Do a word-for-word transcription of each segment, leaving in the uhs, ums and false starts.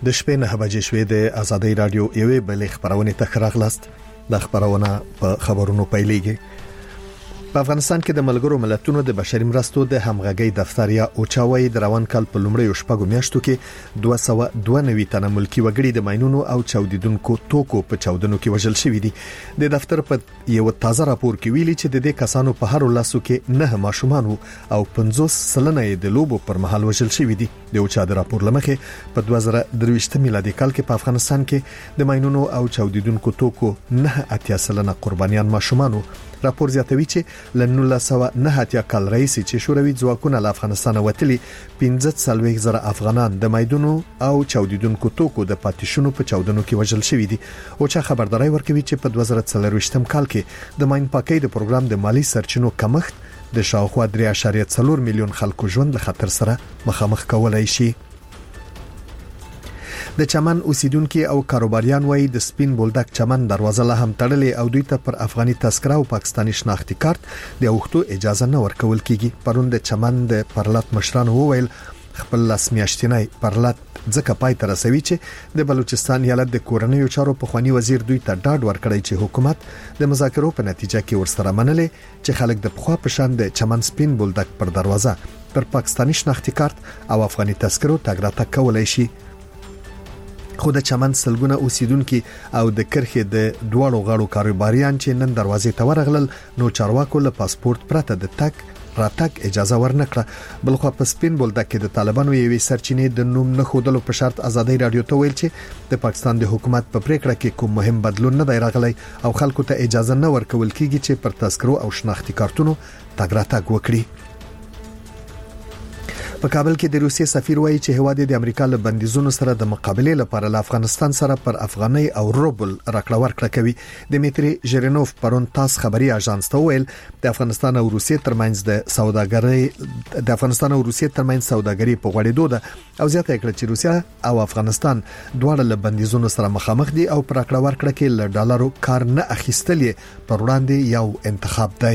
د شپې نه بجې شوې د آزادۍ رادیو یوې بلې خبرونه ته راغلاست. د خبرونه په خبرونو پیلېږي. په افغانستان کې د ملګرو ملتونو د بشري مرستو د همغږي دفتر یا اوچاوي د روان کال په لومړیو شپږو میاشتو کې دوه سوه دوه نوي تنه ملکی وګړي د ماينونو او چاودیدونکو توکو په چاودنو کې وژل شوي دي. د دفتر په یو تازه راپور کې ویلي چې د دې کسانو په هر لاسو کې نه ماشومان او پنځوس سلنه د لوبو پر مهال وژل شوي دي. د اوچا د راپور لمخې په دوه زره درویشت میلادي کال کې په افغانستان کې د ماينونو او چاودیدونکو توکو نه اتیا سلنه قربانيان ماشومان. راپور زیاتوي چې لنولا سوا نه اتیا کال رئیس چې شوروي ځواکونه له افغانستان وتلي پنځه څلوېښت زره افغانان د مايدونو او چاودیدونکو توکو د پاتیشونو په چاودنو کې وژل شوي دي. او چې خبرداري ورکوي چې په دوه زره څلوېښتم کال کې د ماين پاکۍ د پروګرام د مالی سرچینو کمښت د شاوخوا درې اعشاریه څلور میلیون خلکو ژوند له خطر سره مخامخ کولای شي. د چمن اوسیدونکو او کاروباریان وایي د سپین بولدک چمن دروازه له هم تړلې او دوی ته پر افغاني تذکره او پاکستاني شناختی کارت د اوختو اجازه نه ورکول کیږي. پرون د چمن د پرلط مشرانو وویل خپل لاسمیاشتنی پرلط ځکه پای ته رسوي چې د بلوچستان ایالت د کورنیو چارو په خواني وزیر دوی ته ډاډ ورکړی چې حکومت د مذاکرو په نتیجه کې ورسره منلې چې خلک د پخوا په شان د چمن سپین بولدک پر دروازه پر پاکستاني شناختی کارت او افغاني تذکره تګ راتګ کولای شي. خو د چمن سلګونه اوسیدونکو او د کرخې د دواړو غاړو کاروباریان چې نن دروازې ته ورغلل نو چارواکو له پاسپورت پرته د تک راتګ اجازه ورنکړه. بلخو په سپین بولدک کې د طالبانو یوې سرچینې د نوم نه خودلو په شرط آزادۍ رادیو ته ویل چې د پاکستان د حکومت په پریکړه کې کوم مهم بدلون نه دی راغلی او خلکو ته اجازه نه ورکول کیږي چې پر تذکرو او شناختی کارتونو تګ راتګ وکړي. په کابل کې د روسیې سفیر وایي چې هواد د امریکا له بندیزونو سره د مقابله لپاره له افغانستان سره پر افغاني او روبل راکړه ورکړه کوي. دمیتری ژیرینوف پرون تاس خبري اژانس ته ویل د افغانستان او روسیې ترمنځ د سوداګرۍ د افغانستان او روسیې ترمنځ سوداګري په غوړېدو ده او زیاته کړه چې روسیا او افغانستان دواړه له بندیزونو سره مخامخ دي او پر راکړه ورکړه کې له ډالرو کار نه اخیستلې پر وړاندې یو انتخاب دی.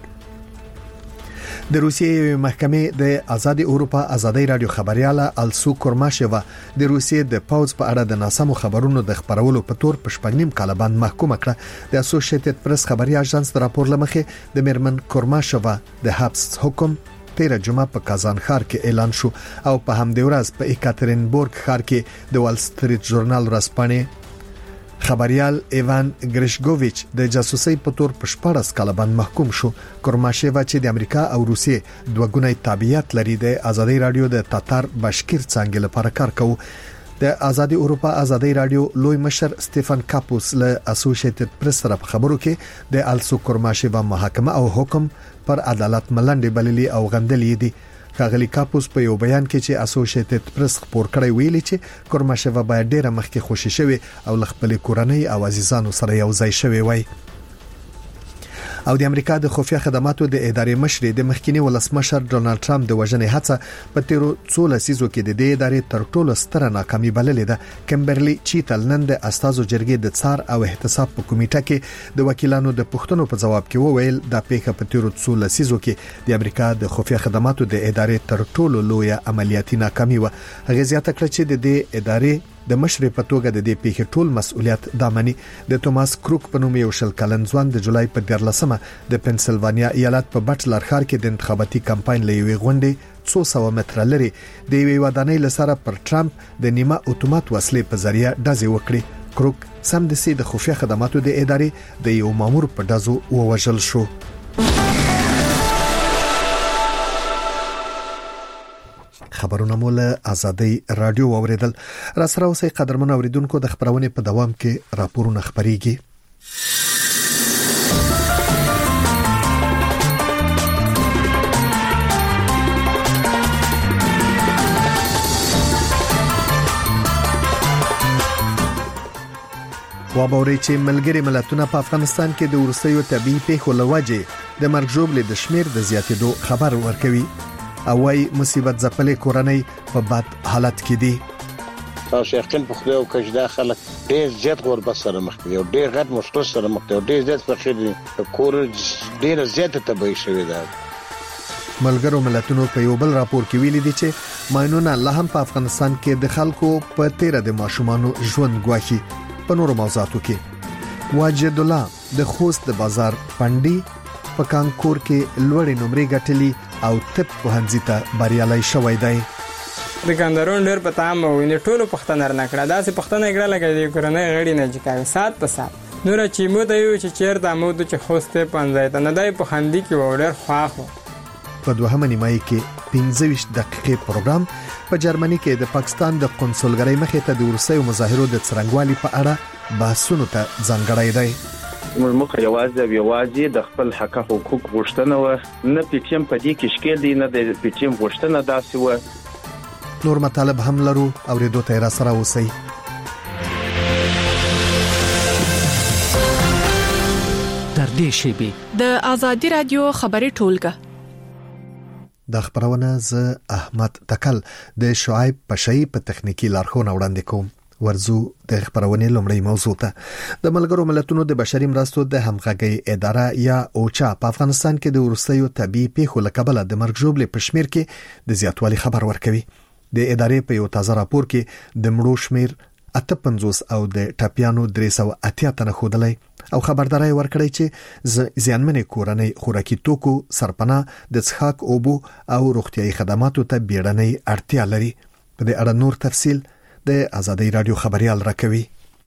د روسیې محکمې د آزادي اروپا آزادۍ رادیو خبرياله السو کورماشووا د روسیې د پاوز په اړه د ناسمو خبرونو د خبرولو په تور په شپږنیم کال باندې محکوم کړه. د اسوسییټډ پریس خبري اژانس د راپور لمخې د میرمن کورماشووا د حبس حکم تیره جمعه په کازان ښار کې اعلان شو او په همدې ورځ په ایکاترینبورګ ښار کې د وال سټریټ ژورنال ورځپاڼې خبريال ایوان ګریشګوویچ د جاسوسي په تور په شپږ کال باندې محکوم شو. کورماشووا چې د امریکا او روسیې دوه ګونی تابعیت لري د آزادۍ رادیو د تاتار بشکیر څنګه لپاره کار کوي. د آزادي اروپا آزادۍ رادیو لوی مشر سټيفن کاپوس له اسوسییټډ پریس سره په خبرو کې د السو کورماشووا محاکمه او حکم پر عدالت ملنډي بللي او غندلې دي. خاغلی کاپوس په یو بیان کې چې اسوسییټډ پریس خبر کړی ویلي چې کورماشووا باید ډیره مخکې خوشی شوی او خپل کورنۍ او عزیزانو سره یو ځای شوی وای. او د امریکا د خفیه خدماتو د ادارې مشر د مخکینی ولسمشر ډونالد ټرمپ د وژنې هڅه په تیرو څو لسیزو کې د دې ادارې تر ټولو ستره ناکامي بللې ده. کمبرلی چیتل نن د استازو جرګې د څار او احتساب په کمیټه کې د وکیلانو د پوښتنو په جواب کې وویل د پیښه په تیرو څو لسیزو کې د امریکا د خفیه خدماتو د ادارې تر ټولو لویه عملیاتي ناکامي و. هغه زیاته کړه چې د دې ادارې د مشر په توګه د دې پیښې ټول مسؤلیت دامني. د توماس کروک په نوم یو شل کلن ځوان د جولای په دیارلسمه د پنسلوانیا ایالت په بټلر ښار کې د انتخاباتي کمپاین لوي غونډې څو سو متره لري د یوې ودانۍ لسره پر ټرمپ د نیمه اتومات وسلې په ذریعہ ډزې وکړي. کروک سم د سي د خفیه خدماتو د ادارې د یو مامور په ډزو ووژل شو. خبرونه مول آزادۍ رادیو اوریدل. را سره اوسې قدرمن اوریدونکو د خبرونه په دوام کې راپورونه خبريږي. وابوري چې ملګری ملتونه په افغانستان کې د ورسېو طبي پیښو لوجه د مرګ ژوبل د شمیر د زیاتېدو خبر ورکوي او وايي مصیبت ځپلې کورنۍ په بد حالت کې دي. تاسو یقین په خدای او کجدا خلک ډېر زیات غربت سره مخ دي او ډېر غټ مشکل سره مخ دي او ډېر زیات فقیر دي. کور ډېر زیات تبعی شوی دی. ملګرو ملتونو په یو بل راپور کې ویلي دي چې ماینونه لا هم په افغانستان کې د خلکو په تیره د ماشومانو ژوند ګواښي. په نورو موضوعاتو کې واجد الله د خوست د بازار پندي په کانکور کې لوړې نمرې ګټلې او طب پوهنځي ته بریالي شوی دی. د ګندرون ډېر په تام وو نه ټولو پښتنه نه کړه داسې پښتنه کړه لکه د کورنۍ غړي نه چې کوي سات په سات نور چې مو د یو چې چیرته مو د چې خوسته پنځای ته نه دی په خندي کې وړر خواخو. په دوهمه نیمایي کې پنځه ویشت دقیقې پروګرام په جرمني کې د پاکستان د قونسلګرۍ مخې ته د ورسې مظاهرو د څرنګوالي په اړه بحثونو ته ځانګړی دی. موږ مخ یوازې یوازې د خپل حق حقوق غوښتنه و نه پیټیم په دې کې شکل دی نه د پیټیم غوښتنه داسې و. نور مطالب هم لرو او ریډو ته را سره اوسئ. تر دې شی د ازادي رادیو خبري ټولګه د خبرونه ز احمد تکل د شعیب پشي په تخنیکی لارښوونه وړاندې کوم. ورزو د خبرونه لومړی موضوع ته د ملګرو ملتونو د بشري مرستو د همغږي اداره یا اوچا په افغانستان کې د ورستیو طبي پیښو لکبله د مرګ ژوبل په شمیر کې د زیاتوالي خبر ورکوي. د ادارې په یو تازه راپور کې د مړو شمیر اته پنځوس او د ټاپیانو درې سوه اتیا تنه خودلای او خبرداري ورکړی چې زیانمنې کورنۍ خوراکي توکو سرپناه د څښاک اوبو او روغتيایي خدماتو ته بیړنۍ اړتیا لري. په دې اړه نور تفصیل د ازادي رادیو خبريال راکوي.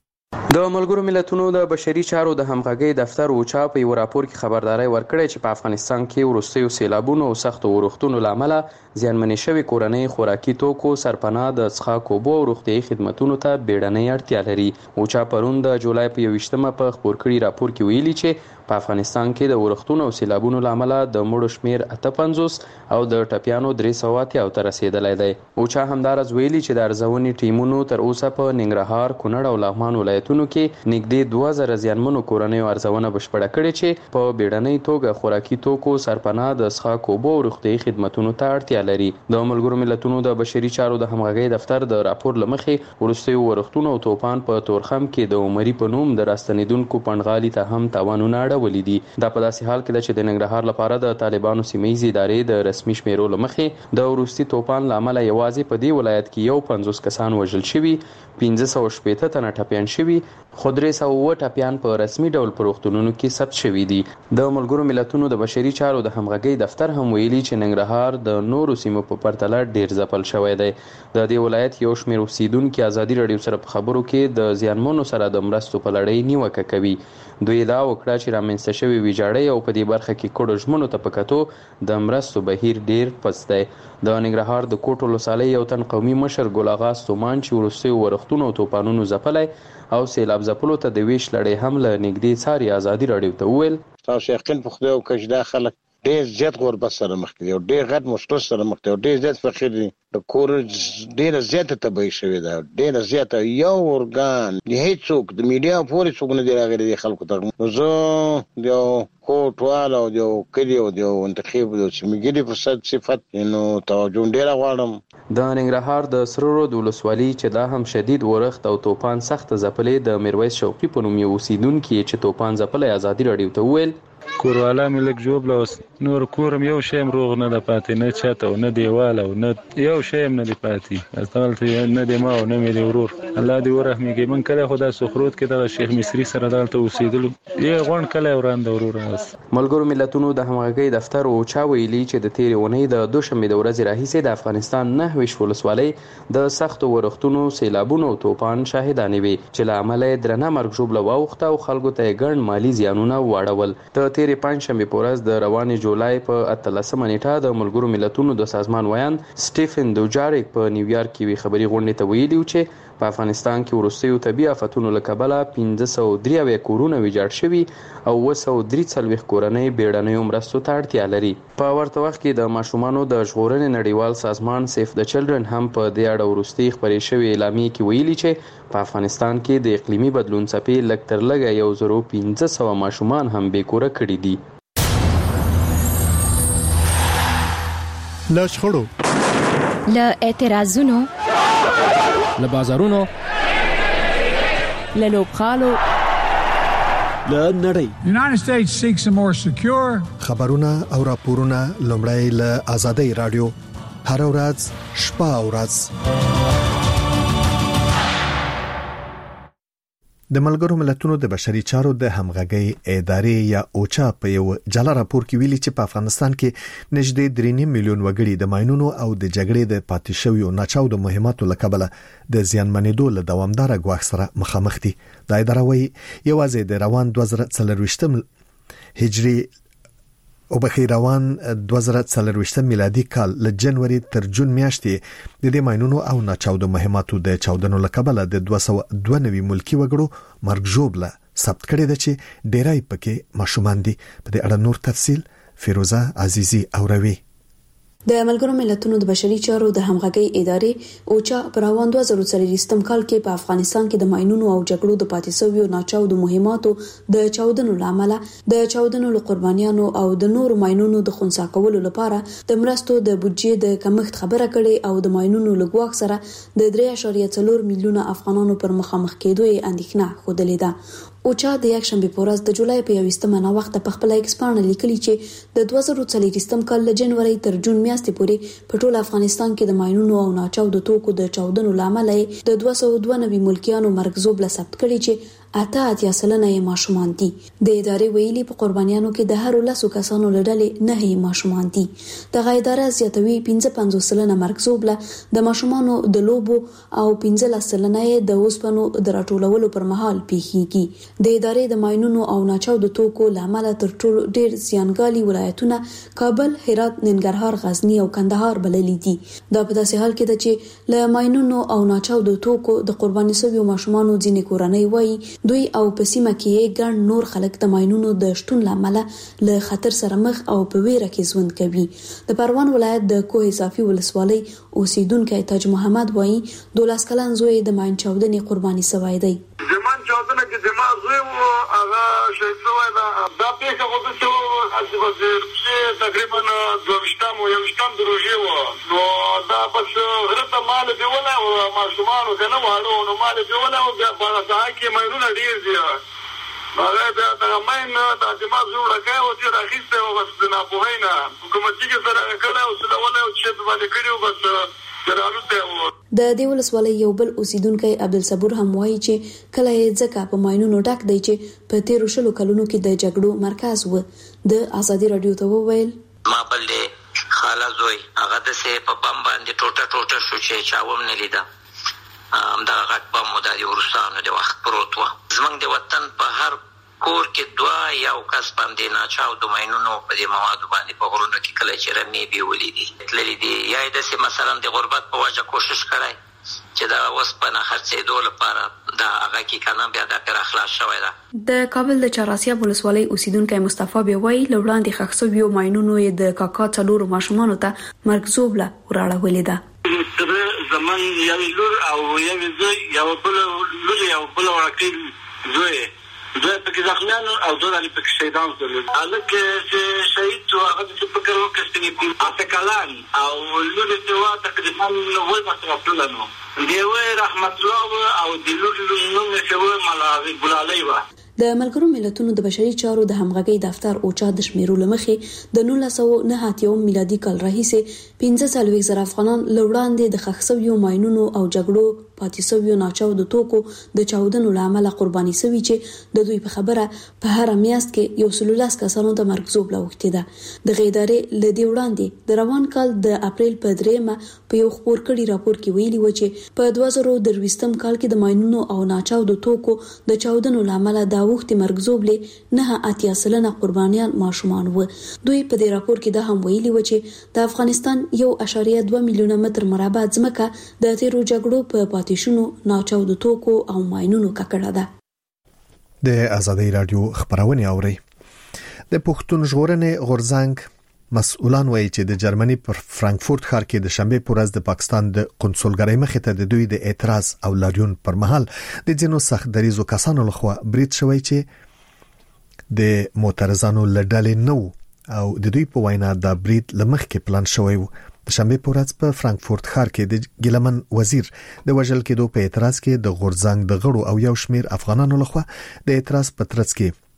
د ملګرو ملتونو د بشري چارو د همغږي دفتر اوچا په یو راپور کې خبرداري ورکړې چې په افغانستان کې ورستیو سیلابونو او سختو ورښتونو لامل زیانمنې شوی کورنۍ خوراکي توکو سرپناه د څښاک اوبو او روغتيایي خدماتو ته بیړنۍ اړتیا لري. اوچا پرون د جولای په یوویشتمه په خبر کړي راپور کې ویلي چې په افغانستان کې د ورښتونو او سیلابونو لامل د مړو شمیر اته پنځوس او د ټاپیانو درې سوه اتیا ته رسیدلی دی. اوچا همدارس ویلي چې د ارزونې ټیمونو تر اوسه په ننګرهار، کونړ او لغمان ولایتونو کې نږدې دوه زره زیانمنو کورنیو ارزونه بشپړه کړې چې په بیړنۍ توګه خوراکي توکو سرپناه د څښاک اوبو او روغتیایي خدماتو ته اړتیا لري. د ملګرو ملتونو د بشري چارو د همغږي دفتر د راپور لمخې ورستیو ورښتونو او توپان په تورخم کې د عمري په نوم د راستنیدونکو پنډغالي ته هم تاوانونه اړولي دي. دا په داسې حال کې ده چې د ننګرهار لپاره د طالبانو سیمه‌یزې ادارې د رسمي شمیرو لمخې د وروستي توپان لامل یوازې په دې ولایت کې یو پنځوس کسان وژل شوي، پنځه سوه شپېته تنه ټپیان شوي، خو درې سوه اووه ټپیان په رسمي ډول په روغتونونو کې ثبت شوي دي. د ملګرو ملتونو د بشري چارو د همغږي دفتر هم ویلي چې ننګرهار د نورو سیمو په پرتله ډیر ځپل شوی دی. د دې ولایت یو شمېر اوسیدونکي ازادي راډیو سره په خبرو کې د زیانمنو سره د مرستو په لړۍ نیوکه کوي. دوی دا وکړه چې رامنځته شوي ویجاړۍ او په دې برخه کې کډو ژمنو ته په کتو د مرستو بهیر ډیر پس دی. د ننګرهار د کوټ ولسوالۍ یو تن قومي مشر ګل اغا ستومان چې وروستیو ورښتونو او توپانونو ځپلی او سیلاب ځپلو ته د ویش لړۍ هم له نږدې څاري ازادي راډیو ته وویل تاسو یقین په خدای وکړئ چې دا خلک ډېر زیات غربت سره مخ دي او ډېر غټ مشکل سره مخ دي او ډېر زیات فقیر دي. د کور ډېره زیاته تباهي شوې ده، ډېره زیاته. یو ارګان هیڅوک د میډیا پورې څوک نه دی راغلی دې خلکو ته. نو زه د یو کوټوال او د یو کلي او د یو انتخاب د سیمګري په صفت نو توجه ډېره غواړم. د ننګرهار د سره رود ولسوالي چې دا هم شدید ورښت او توپان سخت ځپلې د میرویس شوقي په نوم یو اوسیدونکي چې توپان ځپلی ازادي راډیو ته وویل کوروالا مې لږ ژوبله اوس نور کورم یو شی هم روغ نه ده پاتې، نه چت او نه دیوال او نه یو شی هم نه دی پاتې. هلته نه دی ما او نه مې دی ورور. الله دې ورحمېږي. موږ کله خو دا سخرود کې دغه شیخ مصري سره دلته اوسېدلو یې غونډ کلی ورانده ورور. ملګرو ملتونو د همغږۍ دفتر اوچا ویلي چې د تېرې اونۍ د دوشنبې د ورځې راهیسې د افغانستان نهه ویشت ولسوالۍ د سختو ورښتونو، سیلابونو او توپان شاهدانې وې چې له امله یې درنه مرګ ژوبله واوښته او خلکو ته یې ګڼ مالي زیانونه واړول. د تېرې پنجشنبې په ورځ د روانې جولای په اتلسمه نیټه د ملګرو ملتونو د سازمان ویان سټیفن دوجاریک په نیویارک کې یوې خبري غونډې ته ویلي و چې په افغانستان کې وروستیو طبي آفتونو له کبله پنځه سوه درې اویا کورونه ویجاړ شوي او اوه سوه درې څلوېښت کورنۍ بیړنیو مرستو ته اړتیا لري. په ورته وخت کې د ماشومانو د ژغورنې نړیوال سازمان سیف د چلډرن هم په دې اړه وروستي خپرې شوې اعلامیې کې ویلي چې په افغانستان کې د اقلیمي بدلون څپې لږ تر لږه یو زرو پنځه سوه ماشومان هم بېکوره کړي دي. له شخړو، له اعتراضونو، له بازارونو، له لوبغالو، له نړۍ. United States seeks a more secure خبرونه او راپورونه لومړی له ازادي رادیو. هر ورځ شپه او ورځ. د ملګرو ملتونو د بشري چارو د همغږي ادارې یا اوچا په یو جلا راپور کې ویلي چې په افغانستان کې نږدې درې میلیون وګړي د ماینونو او د جګړې د پاتې شویو ناچاودو مهماتو لکبله د زیانمنېدو له دوامدار غواخ سره مخامخ دي. دا اداره وایي یوازې د روان دوه زره څلرویشتم هجري او بخیر روان دوه زره څلرویشتم میلادي کال له جنوري تر جون میاشتې د دې ماینونو او ناچاودو مهماتو د چاودنو لکبله د دوه سوه دوه نوي ملکی وګړو مرګ ژوبله ثبت کړی دی چې ډیرای پکې ماشومان دي. په دې اړه نور تفصیل فیروزه عزیزی اوروي. د ملګرو ملتونو د بشري چارو د همغږي ادارې اوچا پر روان دوه زره څلرویشتم کال کې په افغانستان کې د ماینونو او جګړو د پاتې شویو ناچاودو مهماتو د چاودنو لامل د چاودنو له قربانیانو او د نورو ماینونو د خنثی کولو لپاره د مرستو د بودجې د کمښت خبره کړي او د ماینونو لګواک سره د درې اعشاریه څلور میلیونه افغانانو پر مخامخ کېدو یې اندېښنه خوده ده. اوچا د یک شنبه په ورځ د جولای په یوویشتمه نه وخت په خپل ایکس پاڼه لیکلي چې د دوه زره څلرویشتم کال له جنوري تر جون میاشتې پورې په ټول افغانستان کې د ماینونو او ناچاودو توکو د چاودنو لامل د دوه سوه دوه نوي ملکیانو مرګ ژوبله ثبت کړي چې اته اتیا سلنه یې ماشومان دي. د ادارې ویلي په قربانیانو کې د هر لسو کسانو له ډلې نه یې ماشومان دي. د اداره زیاتوي پنځه پنځوس سلنه مرګ ژوبله د ماشومانو د لوبو او پنځه سلنه د اوسپنو د راټولولو پر مهال پیښیږي. د ادارې د ماینونو او ناچاودو توکو لامل تر ټولو ډیر زیانګالي ولایتونه کابل، هرات، ننګرهار، غزنی او کندهار بللي دي. دا په داسې حال کې ده چې له ماینونو او ناچاودو توکو د قرباني شویو ماشومانو ځینې کورنۍ وایي دوی او په سیمه کې ګڼ نور خلک د ماینونو د شتون لامل له خطر سره مخ او په ویره کې ژوند کوي. د پروان ولایت د کوه صافي ولسوالۍ اوسیدونکو تاج محمد وایي دولس کلن زوی د ماین چاودنې قرباني شوی دی. زمان چاودنه کې زما زوی و هغه شهید شوی دا دا پیښه غوډه شو حاجی وزیر چې تقریبا دوه یو شتم دروژه و نو دا بس غرته مال دی ولا او ماشومان کنه وانه نو مال دی ولا او بیا په ځای کې مېرونه ډیر دي هغه بیا د ماین د دماغ جوړه کوي او چې راخسته او بس نه پوهینا حکومتي کې سره کله او سره ولا او چې باندې کړیو بس د دې ولسوالۍ یو بل اوسیدونکو عبدالصبور هم وایي چې کله یې ځکه په ماینونو ډک دی چې په تیرو شلو کلونو کې د جګړو مرکز و. د ازادي رادیو ته وویل ما بل خاله زوی هغه د سه په بم باندې ټوټه ټوټه شو چې چاوم نه لیدا ام دا غټ بم مودادي ورستانو د وخت پروت و. زمنګ د وطن په هر کور کې دوا یو کس باندې ناچاو د ماینونو په دې موادو باندې په غرونو کې کله چې رمې به ولیدي تللی دي یا د سه مثلا د غربت په وجه کوشش کړای چې دا وسپنه خرڅېدو لپاره دا هغه کې کنه بیا د پر اخلاص شوی دا. د کابل د چاراسیا ولسوالۍ اوسیدونکو مصطفی بیوي لوړاندې خښسو یو ماینونو د کاکا څلور ماشومان ته مرګ زوبله وراړولې ده. زمون یو لور او یو زوی یو بل لور یو بل ورکې زوی زه پکې ځخمانو او دوه لري پکې شهیدان شول. الکه چې شهید او هغه چې فکر وکړي چې اتکلان او لور ته وا تقریبا نوې مسله پلانو دی وې رحمت الله او د لور نوم چې و ملاوي ګلالي و. د ملګرو ملتونو د بشري چارو د همغږي دفتر اوچا د شمیرو لمخې د نولس سوه نه اتیا میلادي کال راهیسې پنځه څلوېښت زره افغانان لوړاندې د خښسویو ماینونو او جګړو پاتې شویو ناچاودو توکو د چاودنو لامل قرباني شوي چې د دوی په خبره په هر میاشت کې یو سل ولس کسانو ته مرګ ژوبله وکړه ده. د غیدارې ل دې وړاندې د روان کال د اپریل په دریمه په یو خبر کړي راپور کې ویلي و چې په دوه زره درویشتم کال کې د ماینونو او ناچاودو توکو د چاودنو لامل د وخت مرګ ژوبله نه اتیا سلنه قربانیان ماشومان و. دوی په دې راپور کې دا هم ویلي و چې د افغانستان یو اعشاریه دوه میلیونه متر مربع ځمکه د تیرو جګړو په شنو ناچاودو توکو او ماینونو ککړه ده. د ازادي رادیو خبرونه اوري. د پښتون ژغورنې غورځنګ مسؤلان وایي چې د جرمني پر فرانکفورت ښار کې د شنبه پر ورځ د پاکستان د قونسلګرۍ مخې ته د دوی د اعتراض او لاریون پر مهال د ځینو سخت دریزو کسانو لخوا برید شوی چې د معترضانو لړل نو او د دوی په وینا د برید لمخ کې پلان شوی و. د شنبه په ورځ په فرانکفورت ښار کې د ګیلمن وزیر د وژل کېدو په اعتراض کې د غورځنګ د غړو او یو شمیر افغانانو لخوا د اعتراض په ترڅ کې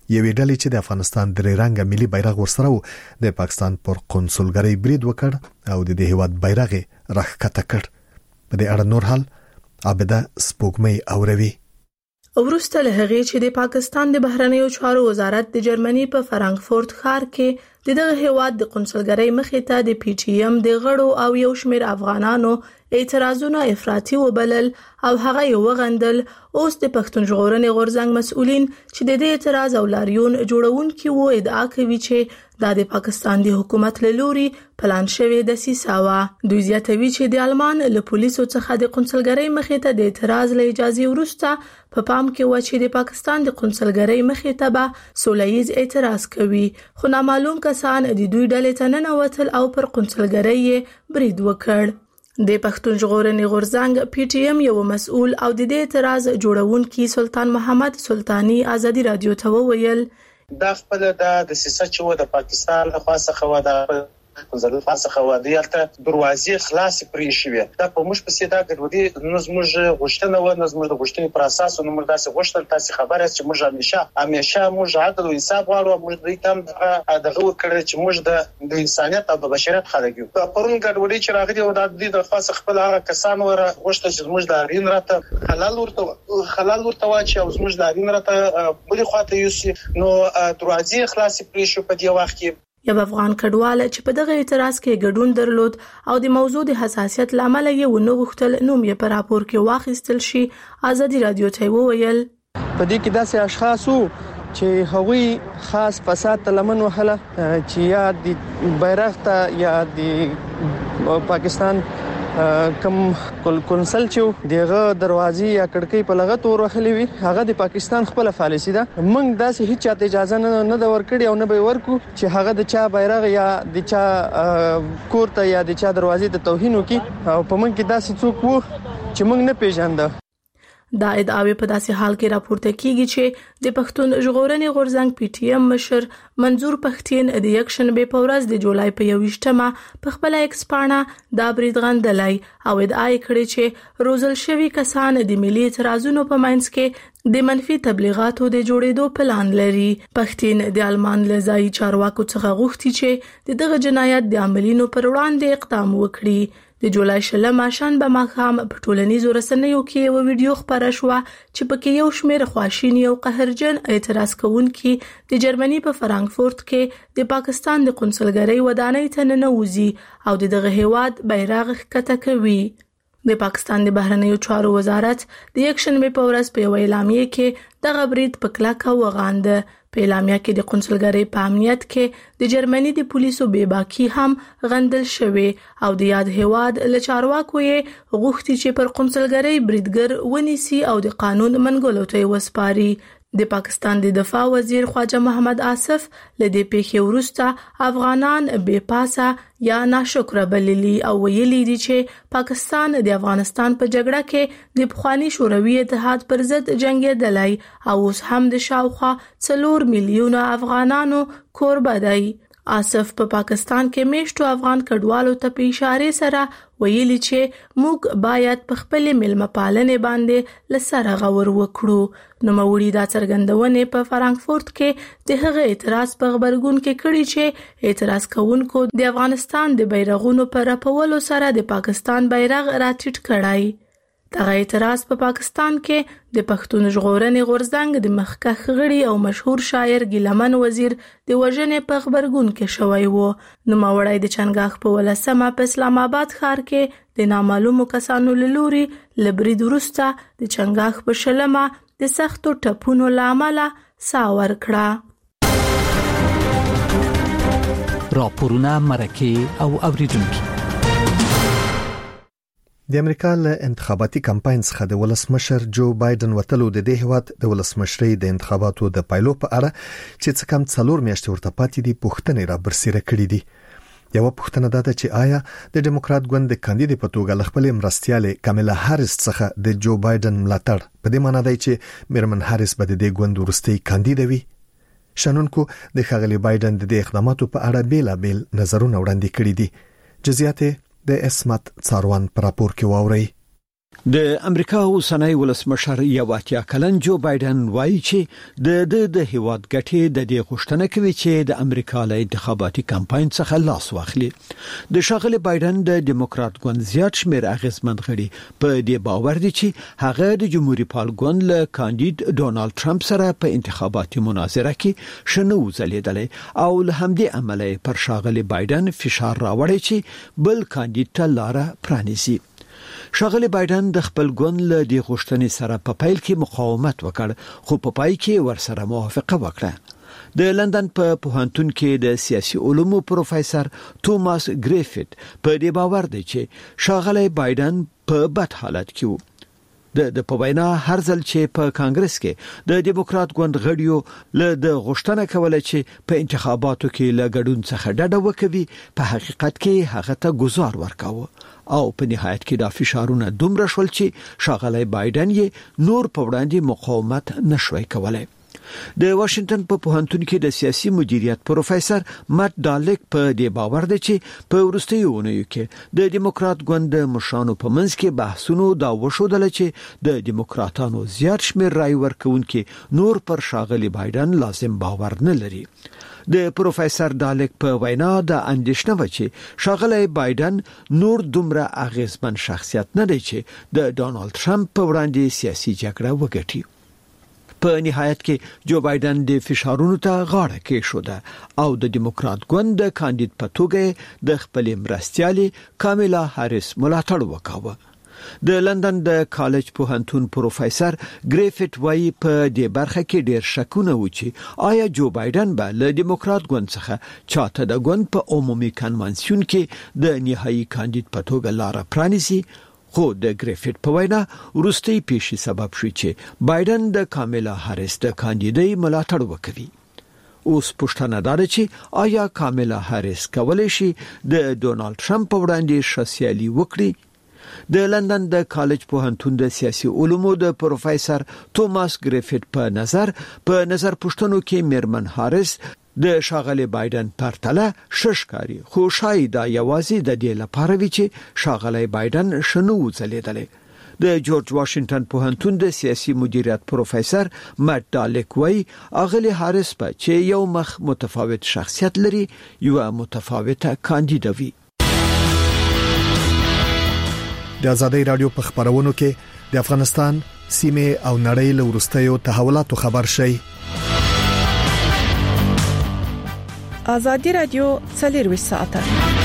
یوې ډلې چې د افغانستان درې رنګه ملي بیرغ ورسره د پاکستان پر قونسلګرۍ برید وکړ او د دې هیواد بیرغ راښکته کړ. په دې اړه نور حال عابده سپوږمۍ اوروي. وروسته له هغې چې د پاکستان د بهرنیو چارو وزارت د جرمني په فرانکفورت ښار کې د دغه هیواد د قونسلګرۍ مخې ته د پی ټی ایم د غړو او یو شمېر افغانانو اعتراضونه افراطي وبلل او هغه یې وغندل، اوس د پښتون ژغورنې غورځنګ مسؤلین چې د دې اعتراض او لاریون جوړونکي وو ادعا کوي چې دا د پاکستان د حکومت له لوري پلان شوی دسیسه وه. دوی زیاتوي چې د آلمان له پولیسو څخه د قونسلګرۍ مخې ته د اعتراض له اجازې وروسته په پام کې و چې د پاکستان د قونسلګرۍ مخې ته به سوله ییز اعتراض کوي، خو نامعلوم کسان د دوی ډلې ته ننوتل او پر قونسلګرۍ یې برید وکړ. د پښتون ژغورنې غورځنګ پی ټی ایم یو مسؤل او د دې اعتراض جوړونکي سلطان محمد سلطانی ازادي رادیو ته وویل دا خپل د دسیسه چې و د پاکستان له خاصه خو د زړه خاصه خو د یلته دروازې خلاص پرې شوې. دا په موږ په سیده ګډوډي نو زموږ غوښتنه و، نو زموږ غوښتنې پر اساس نو موږ داسې غوښتل تاسو خبره چې موږ همیشه همیشه موږ عدل او انصاف غواړو. موږ دوی تم دغه وکړي چې موږ د انسانيت او د بشریت خلک یو. پرون ګډوډي چې راغلي او د دې د خاصه خپل هغه کسان ور غوښتل چې موږ د رین راته حلال ورته حلال ورته واچي او موږ د رین راته بلې خواته یوسي. نو دروازې خلاص پرې شو په دې وخت کې. یو افغان کډوال چې په دغه اعتراض کې ګډون درلود او د موضوع د حساسیت لامل یې ونه غوښتل نوم یې په راپور کې واخیستل شي، ازادي رادیو ته وویل په دې کې داسې اشخاص وو چې هغوی خاص فساد ته لمن وهله چې یا د بیرغ ته یا د پاکستان کوم کونسل چې دغه دروازې یا کړکۍ په لغت ورخلې وي هغه د پاکستان خپل پالیسی ده. موږ داسې هیڅ چاته اجازه نه نه د ورکړي او نه به ورکو چې هغه د چا بیرغ یا د چا کور ته یا د چا دروازې ته توهین وکړي او په موږ کې داسې څوک وو چې موږ نه پیژانده. دا ادعاوې په داسې حال کې راپورته کیږي چې د پښتون ژغورنې غورځنګ پی ټی ایم مشر منظور پښتين د یکشنبه په ورځ د جولای په یوویشتمه په خپل ایکس پاڼه دا برید غندلای او ادعا کړې چې روزل شوی کسان د ملي اعتراضونو په منځ کې د منفي تبلیغاتو د جوړېدو پلان لري. پښتين د آلمان له ځای چارواکو څخه غوښتي چې دغه جنایت د عملینو پر وړاندې اقدام وکړي. د جولای شلمه شنبه ماښام په ټولنیزو رسنیو کې یو ویډیو خپره شوه چې پکې یو شمېر خواشینی او قهرجن اعتراض کوونکي د جرمني په فرانکفورت کې د پاکستان د قونسلګرۍ ودانۍ ته ننوځي او دغه هیواد بیرغ ښکته کوي. د پاکستان د بهرنیو چارو وزارت د یکشنبه په ورځ په یو اعلامیه کې دغه برید په کلکه وغانده. په اعلامیه کې د قونسلګرۍ په امنیت کې د جرمني د پولیسو بېباکي هم غندل شوې او د یاد هیواد له چارواکو یې غوښتي چې پر قونسلګرۍ بریدګر ونیسي او د قانون منګولو ته وسپاري. د پاکستان د دفاع وزیر خواجه محمد آصف له دې پیښې وروسته افغانان بې پاسه یا ناشکره بللي او ویلي دي چې پاکستان د افغانستان په جګړه کې د پخوانی شوروي اتحاد پر ضد جنگیدلی او اوس هم د شاوخوا څلور میلیونه افغانانو کوربه دی. آصف په پا پاکستان کې میشتو افغان کډوالو ته په اشاره سره ویلي چې موږ باید په خپل ملمه پالنې باندې لسره غور وکړو. نو موري دا څرګندونه په فرانکفورت کې د هغه اعتراض په خبرګون کې کړي چې اعتراض کوونکو د افغانستان د بیرغونو پر راپولو سره د پاکستان بیرغ راټیټ کړای. دغه اعتراض په پا پاکستان کې د پښتون ژغورنې غورځنګ د مخکښ غړي او مشهور شاعر ګیلمن وزیر د وژنې په خبرګون کې شوی وو. نو ماوړی د چنګاښ په ولسمه په اسلام آباد ښار کې د نامعلومو کسانو له لوري له برید وروسته د چنګاښ په شلمه د سختو ټپونو له امله ساه ورکړه. راپورونه مرکه او اوریدونکي د امریکا له انتخاباتي کمپاین څخه د ولسمشر جو بایدن وتلو د دې هیواد د ولسمشرۍ د انتخاباتو د پایلو په اړه چې څه کم څلور میاشتې ورته پاتې دي پوښتنې را برسېره کړې دي. یو پوښتنه دا ده چې آیا د ډیموکرات ګوند د کاندید په توګه ل خپل مرستياله کاملا هاریس څخه د جو بایدن ملاتړ په دې معنی دی چې میرمن هاریس به د دې ګوند ورستي کاندید وي. شنونکو د خغلی بایدن د اقداماتو په اړه بیلابیل نظرونه وړاندې کړي دي. جزئیات د اسمت څاروان پر راپور کې واوري. د امریکا اوسنۍ ولسمشر یو اتیا کلن جو بایدن وایي چې د د د هیواد ګټې د دې غوښتنه کوي چې د امریکا له انتخاباتي کمپاین څخه لاس واخلي. د ښاغلي بایدن د دیموکرات ګوند زیات شمېر اغیزمن غړي په دې باور دي چې هغه د جمهوریت پال ګوند له کاندید ډونالد ټرمپ سره په انتخاباتي مناظره کې شنو ځلیدلې او له همدې امله پر ښاغلي بایدن فشار راوړی چې بل کاندید ته لاره پرانیزي. ښاغلي بایدن د خپل ګوند له دې غوښتنې سره په پیل کې مقاومت وکړ خو په پای کې ورسره موافقه وکړه. د لندن په پوهنتون کې د سیاسي علومو پروفیسور توماس ګریفټ په دې باور دی چې ښاغلي بایدن په بد حالت کې وو. د د په وینا هر ځل چې په کانګرس کې د دیموکرات ګوند غړیو له د غوښتنه کوله چې په انتخاباتو کې له ګډون څخه ډډه وکوي په حقیقت کې هغه ته گزار ورکاوه او په نهایت کې دا فشارونه دومره شول چې ښاغلی بایدن یې نور په وړاندې مقاومت نشوي کولای. د واشنگټن په پوهنتون کې د سیاسي مدیریت پروفیسور مات ډالیک په دې باور دی چې په وروستیو اونیو کې د دیموکرات ګوند مشرانو په منځ کې بحثونو دا وښودل چې د دیموکراتانو زیات شمېر رای ورکوونکي نور پر ښاغلي بایدن لازم باور نه لري. د پروفیسور ډالیک په وینا د اندېښنه و چې ښاغلی بایدن نور دومره اغیزمن شخصیت نه دی چې د ډونالد ټرمپ په وړاندې سیاسي جګړه وګټي. په نهایت کې جو بایدن د فشارونو ته غاړه کېښوده او د دیموکرات ګوند د کاندید په توګه د خپل مرستیالي کامیلا هاریس ملاتړ وکاوه. د لندن د کالج پوهنتون پروفیسور ګریفټ وایي په دې برخه کې ډېر شکونه و چې آیا جو بایدن به له دیموکرات ګوند څخه چاته د ګوند په عمومي کنوانسیون کې د نهایي کاندید په توګه لاره پرانیزي. خو د ګریفټ په وینا وروستي پیښې سبب شوی چې بایدن د کامیلا هاریس د کاندیدۍ ملاتړ وکوي. اوس پوښتنه دا ده چې آیا کامیلا هاریس کولی شي د ډونالد ټرمپ په وړاندې ښه سیالي وکړي؟ د لندن د کالج پوهنتون د سیاسي علومو د پروفیسور توماس ګریفټ په نظر په نظر پوښتنو کې میرمن هاریس د ښاغلي بایدن پرتله ششکاري خو شاید دا یوازې د دې لپاره وي چې ښاغلي بایدن شنو ځلیدلی. د جورج واشنگټن پوهنتون د سیاسي مدیریت پروفیسور مات ډالیک وایي اغلي هاریس په چې یو مخ متفاوت شخصیت لري یو متفاوته کاندیده وي. د آزادۍ رادیو په خبرونو کې د افغانستان سیمه او نړۍ له وروستیو تحولاتو خبر شي. آزادۍ رادیو څلور ساعته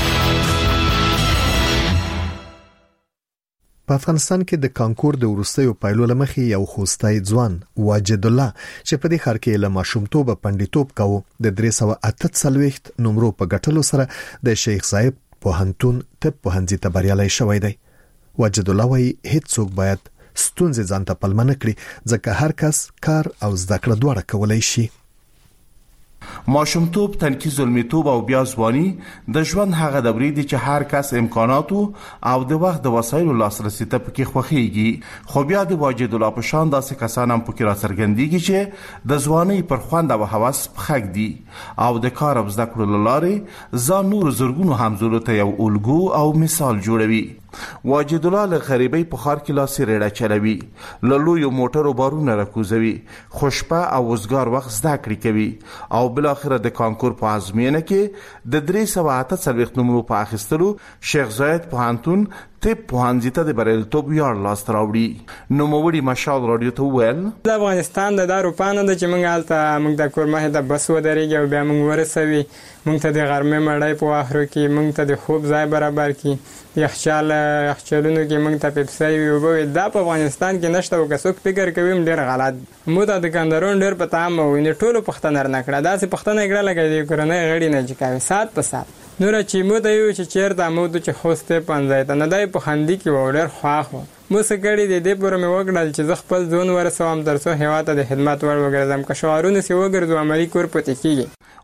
په افغانستان کې د کانکور د وروستیو پایلو لمخې یو خوستای ځوان واجد الله چې په دې خار کې له ماشومتوب پندیتوب کاوه د درې سوه اته څلوېښت نمرو په ګټلو سره د شیخ صاحب پوهنتون طب پوهنځي ته بریالي شوی دی. واجد الله وايي هیڅوک باید ستونزې ځان ته پلمه نه کړي ځکه هر کس کار او زده کړه دواړه کولای شي. ماشومتوب، تنکي زلمیتوب او بیا ځواني د ژوند هغه دورې دي چې هر کس امکاناتو او د وخت د وسایلو لاسرسي ته پکې خوښيږي. خو بیا د واجد الله په شان داسې کسان هم پکې راڅرګندېږي چې د ځوانۍ پر خوند او هوس پخک دي او د کار او زده کړو لارې ځان نور زرګونو همزولو ته یو الګو او مثال جوړوي. واجد الله له غریبۍ په ښار کې لاسي ریړه چلوي، له لویو موټرو بارونه راکوزوي، خوشپه او وزګار وخت زده کړې کوي او بالاخره د کانکور په ازموینه کې د درې سوه اته څلوېښت نمرو په اخیستلو شیخ زاید پوهنتون طب پوهنځي ته د بریالیتوب ویاړ لاسته راوړي. نوموړي مشال رادیو ته وویل د افغانستان د دا روپانه ده چې موږ هلته موږ د کور مخې ته بس ودرېږي او بیا موږ ورسوي، موږ ته د غرمې مړۍ په واخرو کې موږ ته د خوب ځای برابر کړي، یخچال یخچالونو کې موږ ته پیپسۍ وي اوبه وي. دا په افغانستان کې نشته او که څوک فکر کوي ډېر غلط. موږ ته دکانداران ډېر په تام وویني، ټولو پوښتنه رانه کړه، داسې پوښتنه یې کړه لکه د کورنۍ غړي نه چې کوي ساعت په ساعت. نور چې مو ته یو چې چیرته مو ته چې خوسته پنځای ته نه دای په خندي کې وړر خواخ مو سګړې د دې پر مې وګړل چې زه خپل ځون ورسوم ترڅو هوا ته د خدمت ور وګرځم که شعارونه سی وګرځو عملی کور پته کیږي.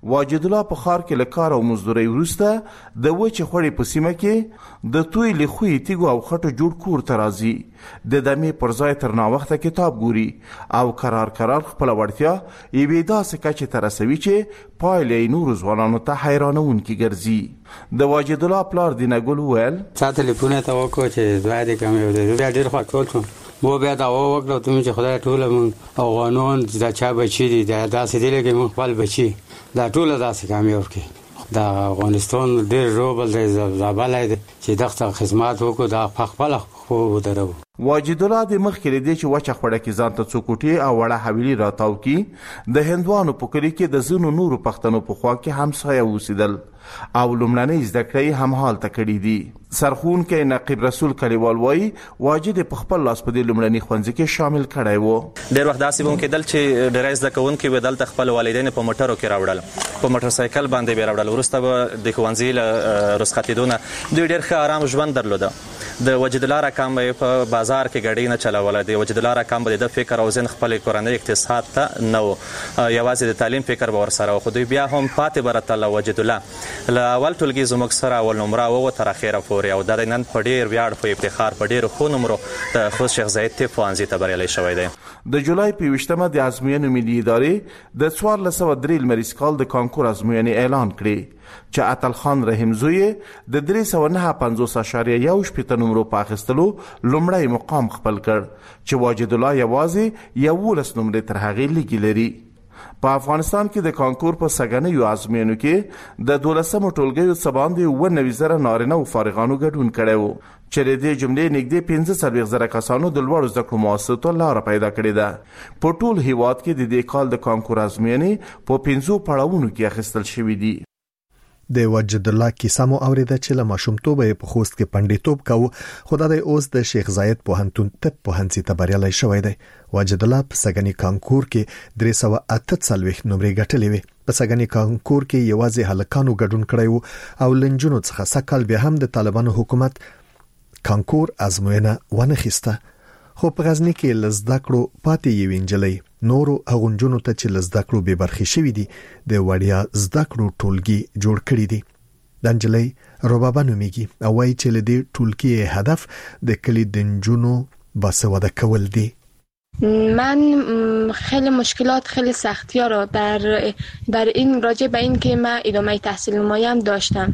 واجد الله په خار کې له کار او مزدوري وروسته د وچې خوړې په سیمه کې د توی له خوې تیګو او خټو جوړ کور ته راځي. د دمې پر ځای تر ناوخته کتاب ګوري او قرار قرار خپل وړتیا یوې داسې کچې ته رسوي چې پایلې نورو ځوانانو ته حیرانونکي ګرځي. د واجد الله پلار دینګل وویل تا تلیفون ته وکړو چې دوه دې کم یو دی بیا ډېر خوښ شوم. مو بیا دا وکړو ته چې خدای ټول مونږ افغانان دا چا بچي دي دا داسې دی لکه مونږ خپل بچي دا ټول داسې کامیاب کړي. دا افغانستان ډېر روبل دی زابل دی چې دغه خدمات وکړو دا خپل خو ودرو. واجد الله د مخکې لري چې وچه خوړه کې ځان ته څوکوټي او وړه حویلي راتاو کی د هندوانو په کلی کې د زونو نورو پښتنو په خوا کې همسایه اوسېدل او لومړنۍ زده کړې هم حال ته کړې دي. سرخونکی نقیب رسول کلیوال وایي واجد په خپل لاس په دې لومړني ښوونځي کې شامل کړی و. ډېر وخت داسې به کېدل چې ډېری زده کوونکي به دلته خپل والدین په موټرو کې راوړل په موټر سایکل باندې به راوړل. وروسته به د ښوونځي له رخصتېدو نه دوی ډېر ښه ارام ژوند درلوده. د وجد الله راکام په بازار کې ګډي نه چلوله. د وجد الله راکام به د فکر او ذهن خپل کورنۍ اقتصاد ته نه و یوازې د تعلیم فکر به ورسره خو دوی بیا هم پاتې برته له وجد الله له اول ټولګي زموږ سره اول نمره و تر اخره پورې او د نن په ډېر ویاړ په افتخار په ډېر خو نمرو د خوست شیخ زاید طب پوهنځي ته بریالی شوی دی. د جولای په یویشتمه د ازموینو ملي ادارې د څوارلس سوه درې لمریز کال د کانکور ازموینې اعلان کړې چې اتل خان رحیم زوی د درې سوه نهه پنځوس اشاریه یو شپېته نمرو په اخیستلو لومړی مقام خپل کړ چې واجد الله یوازې یولس نمرې تر هغې لږې لري. په افغانستان کې د کانکور په سږنیو ازموینو کې د دولسمو ټولګیو څه باندې اووه نوي زره نارینه او فارغانو ګډون کړی و چې د دې جملې نږدې پنځه څلوېښت زره کسانو د لوړو زده کړو مؤسسو ته لاره پیدا کړې ده. په ټول هیواد کې د دې کال د کانکور ازموینې په پنځو پړاوونو کې اخیستل شوي دي. د واجد الله کیسه مو اوریده چې له ماشومتوبه په خوست کې پندیتوب کاوه خو د اوس د شیخ زاید پوهنتون طب پوهنځي ته بریالی شوی دی. واجد الله په سږنی کانکور کې درې سوه اته څلوېښت نمرې ګټلې وې. په سږنی کانکور کې یوازې هلکانو ګډون کړی وو او لنجونو څخه سکل بیا هم د طالبانو حکومت کانکور ازموینه ونه خسته. خو په غزنی کې لزده کړو پاتې یو انجلۍ نورو اغونجونو ته چې لزده کړو به برخې شوی دي د وړیا زده کړو ټولګي جوړ کړی دي. د انجلۍ ربابا نومیږي او وايي چې لدې ټولګي هدف د کلی د نجونو باسواده کول دي. من خیلی مشکلات خیلی سختی ها را در در این راجع به این که من ادامه تحصیل نمایم داشتم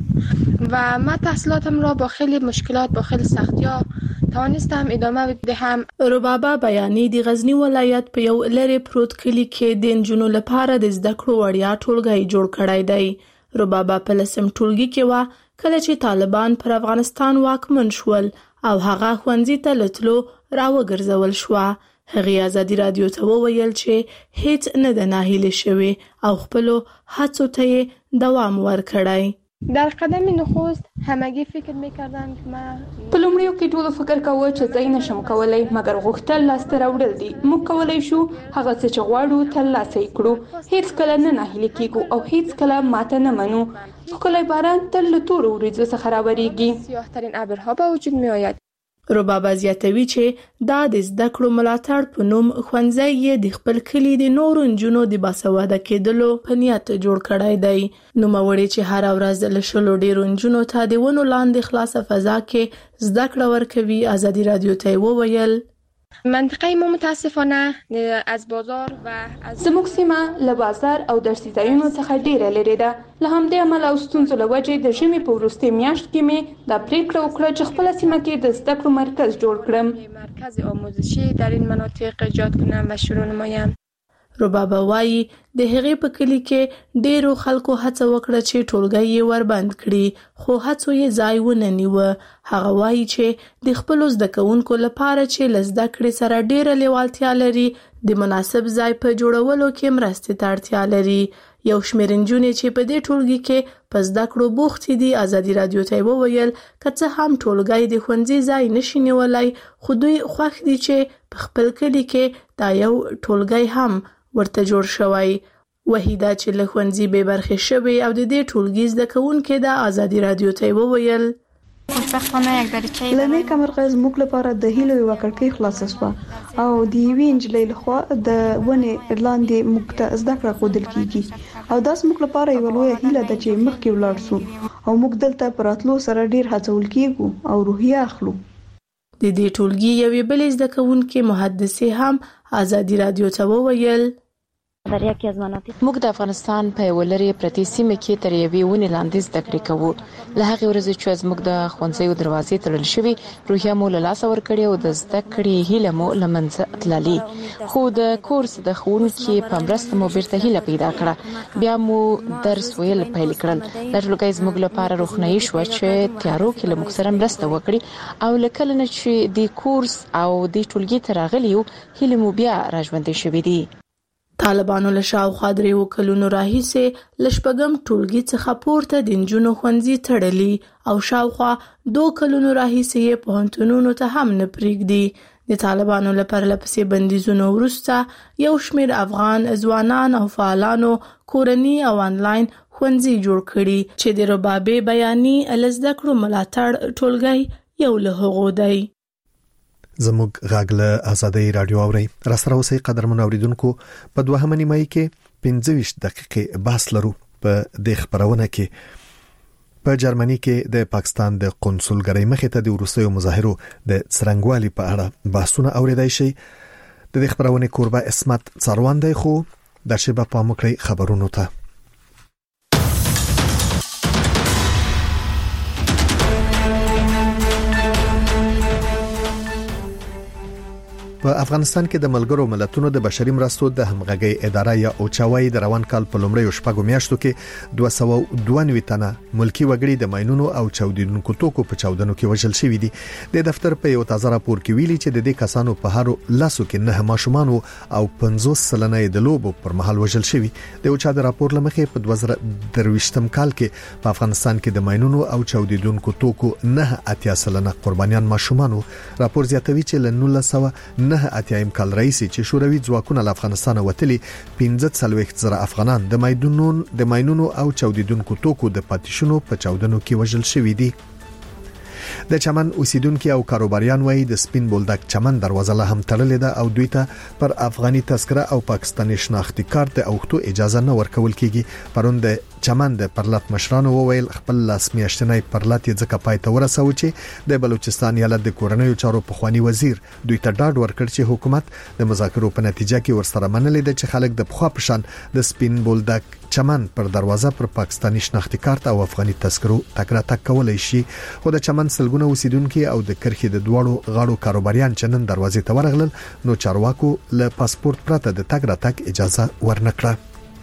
و من تحصیلاتم را با خیلی مشکلات با خیلی سختی ها توانستم ادامه بدهم. ربابا بیانی د غزنی ولایت په یو لری پروت کلی کې د نجونو لپاره د زده کړو وړیا ټولګي جوړ کړای دی. ربابا په لسم ټولګي کې و کله چې طالبان پر افغانستان واکمن شول او هغه ښوونځي ته لتلو راوګرځول شو. هغه ازادي رادیو ته وویل چې هیڅ نه د ناهیلي شوی او خپل هڅو ته دوام ورکړای. در قدم نخست همگی فکر میکردن که ما په لومړیو کې ټول فکر کاوه چې ځای نشم کولای مګر غوښتل لاسته راوړل دي. موږ کولای شو هغه څه چې غواړو ترلاسه یې کړو. هیڅ کله نه ناهیلي کیږو او هیڅ کله ماته نه منو. ښکلی باران تل له تورو وریځو څخه راوریږي. سیاه‌ترین ابرها به وجود میآید. ربابا زیاتوي چې دا د زده کړو ملاتړ په نوم ښوونځی یې د خپل کلي د نورو نجونو د باسواده کېدلو په نیت جوړ کړی دی. نوموړی چې هر ورځ له شلو ډېرو نجونو ته د ونو لاندې خلاصه فضا کې زده کړه ورکوي. ازادي رادیو ته وویل منطقه ما متاسفانه از بازار و از زموږ سیمه له بازار او درسي ځایونو څخه ډیره لرې ده. له همدې امله او ستونزو له وجې د ژمي په وروستۍ میاشت کې مې دا پریکړه وکړه چې خپله سیمه کې د زده کړو مرکز جوړ کړم. مرکز آموزشی در این مناطق ایجاد کنم و شروع نمایم. ربابا وایي د هغې په کلي کې ډېرو خلکو هڅه وکړه چې ټولګی یې وربند کړي خو هڅو یې ځای ونه نیوه. هغه وایي چې د خپلو زده کوونکو لپاره چې له زده کړې سره ډېره لیوالتیا لري د مناسب ځای په جوړولو کې مرستې ته اړتیا لري. یو شمېر نجونې چې په دې ټولګي کې په زده کړو بوختې دي ازادي رادیو ته وویل که څه هم ټولګی د ښوونځي ځای نشي نیولی خو دوی خوښ دي چې په خپل کلي کې دا یو ټولګی هم ورته جوړ شوی. وحیده چې له ښوونځي بې برخې شوې او د دې ټولګي زده کوونکې د ازادي رادیو ته وویل خوشبختانه یک دریچه لنی کمرغه زموږ لپاره د هیلو یو کړکۍ خلاص شوه او د یوې نجلۍ لخوا د ونې لاندې موږ ته زده کړه ښودل کیږي او دا زموږ لپاره یو لوی هیله ده چې مخکې ولاړ شو او موږ دلته پراتلو سره ډیر هڅول کیږو او روحیه اخلو. د دې ټولګي یوې بلې زده کوونکې محدثه هم آزادي رادیو ته وویل موږ د افغانستان په یو لري پرتی سیمه کې تر یوې ونې لاندې زده کړې کوو. له هغې ورځې چې موږ د ښوونځیو دروازې تړل شوې روحیه مو له لاسه ورکړې او د زده کړې هیله مو له منځه تللې، خو د کورس د ښوونکي په مرسته مو بیرته هیله پیدا کړه. بیا مو درس ویل پیل کړل. دا ټولګی زموږ لپاره روښنايي شو چې تیارو کې له موږ سره مرسته وکړي او له کله نه چې د کورس او د ټولګي ته راغلي یو هیله مو بیا راژوندې شوې دي. طالبانو له شاوخوا درې کلونو راهیسې له شپږم ټولګي څخه پورته د نجونو ښوونځي تړلي او شاوخوا دوه کلونو راهیسې یې پوهنتونونو ته هم نه پرېږدي. د طالبانو له پرلپسې بندیزونو وروسته یو شمېر افغان ځوانان او فعالانو کورني او انلاین ښوونځي جوړ کړي چې د ربابې بیاني له زده کړو ملاتړ ټولګی یو له هغو دی. زموږ غږ له آزادۍ رادیو اوري را سره اوسئ قدرمن اوریدونکو. په دوهمه نیمایي کې پنځه ویشت دقیقې بحث لرو په د خبرونه کې. په جرمني کې د پاکستان د قونسلګرۍ مخې ته د روسیې مظاهرو د څرنګوالي په اړه بحثونه اوریدای شي. د دې خبرونه کوربه اسمت څاروان دی خو د شبه په مکرې خبرونو ته. په افغانستان کې د ملګرو ملتونو د بشري مرستو د همغږي اداره یا اوچاوي د روان کال په لومړیو شپږو میاشتو کې دوه سوه او دوه نوي تنه ملکی وګړي د ماينونو او چاودیدونکو توکو په چاودنو کې وژل شوي دي. د دفتر په یو تازه راپور کې ویلي چې د دې کسانو په هر لاسو کې نه ماشومان او پنځوس سلنه د لوبو پر مهال وژل شوي. د اوچا د راپور لمخې په دوه زره درویشتم کال کې په افغانستان کې د ماينونو او چاودیدونکو توکو نه اتیا سلنه قربانيان ماشومان. راپور زیاتوي چې ل نولس سوه نه اتیایم کال رئیس چې شوروي ځواکونه له افغانستان وتلي پنځه څلوېښت زره افغانان د مايدونو د ماينونو او چاودیدونکو توکو د پاتیشونو په چاودنو کې وژل شوي دي. د چمن اوسیدونکو او کاروباریان وایي د سپین بولدک چمن دروازه له هم تړلې ده او دوی ته پر افغاني تذکره او پاکستاني شناختی کارت اوختو اجازه نه ورکول کیږي. پرون د چمن د پرلط مشرانو وویل خپل لاس میاشتنۍ پرلط یې ځکه پای ته ورسوي چې د بلوچستان ایالت د کورنیو چارو پخوانی وزیر دوی ته ډاډ ورکړ چې حکومت د مذاکرو په نتیجه کې ورسره منلې ده چې خلک د پخوا په شان د سپین بولدک چمن پر دروازه پر پاکستاني شناختی کارت او افغاني تذکرو تک راتګ کولای شي. خو د چمن سلګونه اوسیدونکو او د کرخې د دوړو غاړو کاروباریان چې نن دروازې ته ورغلل نو چارواکو له پاسپورت پرته د تګ راتګ اجازه ورنکړه.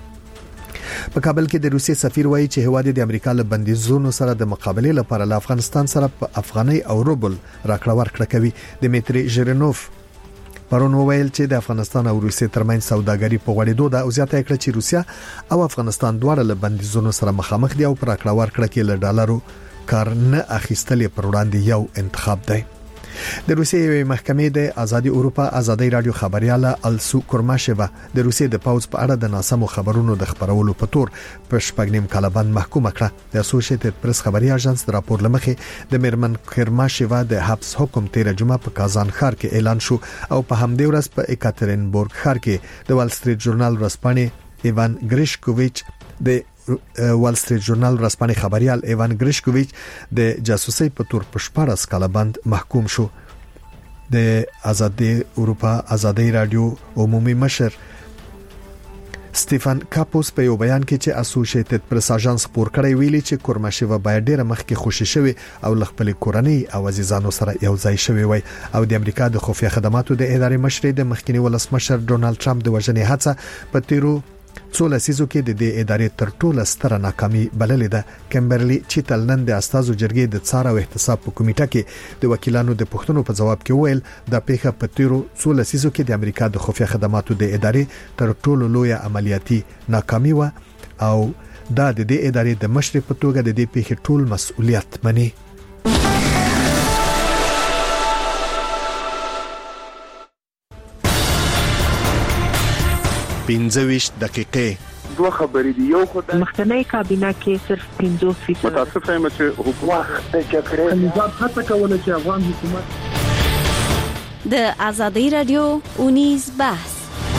په کابل کې د روسي سفیر وایي چې هواد د امریکا له بندیزونو سره د مقابله لپاره له افغانستان سره په افغاني او روبل راکړه ورکړه کوي. دمیتری ژیرنوف پرون وویل چې د افغانستان او روسیې ترمنځ سوداګري په غوړېدو ده او زیاته کړه چې روسیا او افغانستان دواړه له بندیزونو سره مخامخ دي او پر راکړه ورکړه کې له ډالرو کار نه اخیستل پر وړاندې یو انتخاب دی. د روسیې محکمې د آزادي اروپا آزادۍ رادیو خبرياله السو کورماشeva د روسیې د پاوز په اړه د ناسمو خبرونو د خبرولو په تور په شپږ نیم کال باندې محکومه کړه. د اسوسییټډ پریس خبري اژانس د راپور لمخې د میرمن کورماشeva د حبس حکم تیر جمعه په کازان ښار کې اعلان شو او په همدې ورځ په ایکاترینبورګ ښار کې د وال سټریټ ژورنال ورځپاڼې ایوان ګریشکوویچ د وال سټریټ ژورنال ورځپاڼې خبريال ایوان ګریشکوویچ د جاسوسي په تور په شپږ کال باندې محکوم شو. د آزادي اروپا آزادۍ رادیو عمومي مشر سټيفن کاپوس په یو بیان کې چې اسوسییټډ پریس اژانس خبر کړی ویلي چې کورماشeva باید ډیره مخکې خوشی شوی او خپل کورنۍ او عزیزانو سره یو ځای شوی وي او د امریکا د خفیه خدماتو د ادارې مشر د مخکنی ولسمشر ډونالد ټرمپ د وژنې هڅه په تیرو څو لسیزو کې د دې ادارې تر ټولو ستره ناکامي بللې ده. کمبرلی چیتل نن د استازو جرګې د څار او احتساب په کمیټه کې د وکیلانو د پښتنو په جواب کې ویل د پیښه په تیرو څو لسیزو کې د امریکا د خفیه خدماتو د ادارې تر ټولو لوی عملیاتي ناکامي و او دا د دې ادارې د مشر په توګه د دې پیښې ټول مسؤلیت مني. پنځه ویشت دقیقې دوه خبرې دي. یو خو د مخکنی کابینه کې صرف پنځوس فیصد متاسف یم چې حکومت د جګړې نظام هڅه کوله چې افغان حکومت د آزادۍ رادیو اونیز بحث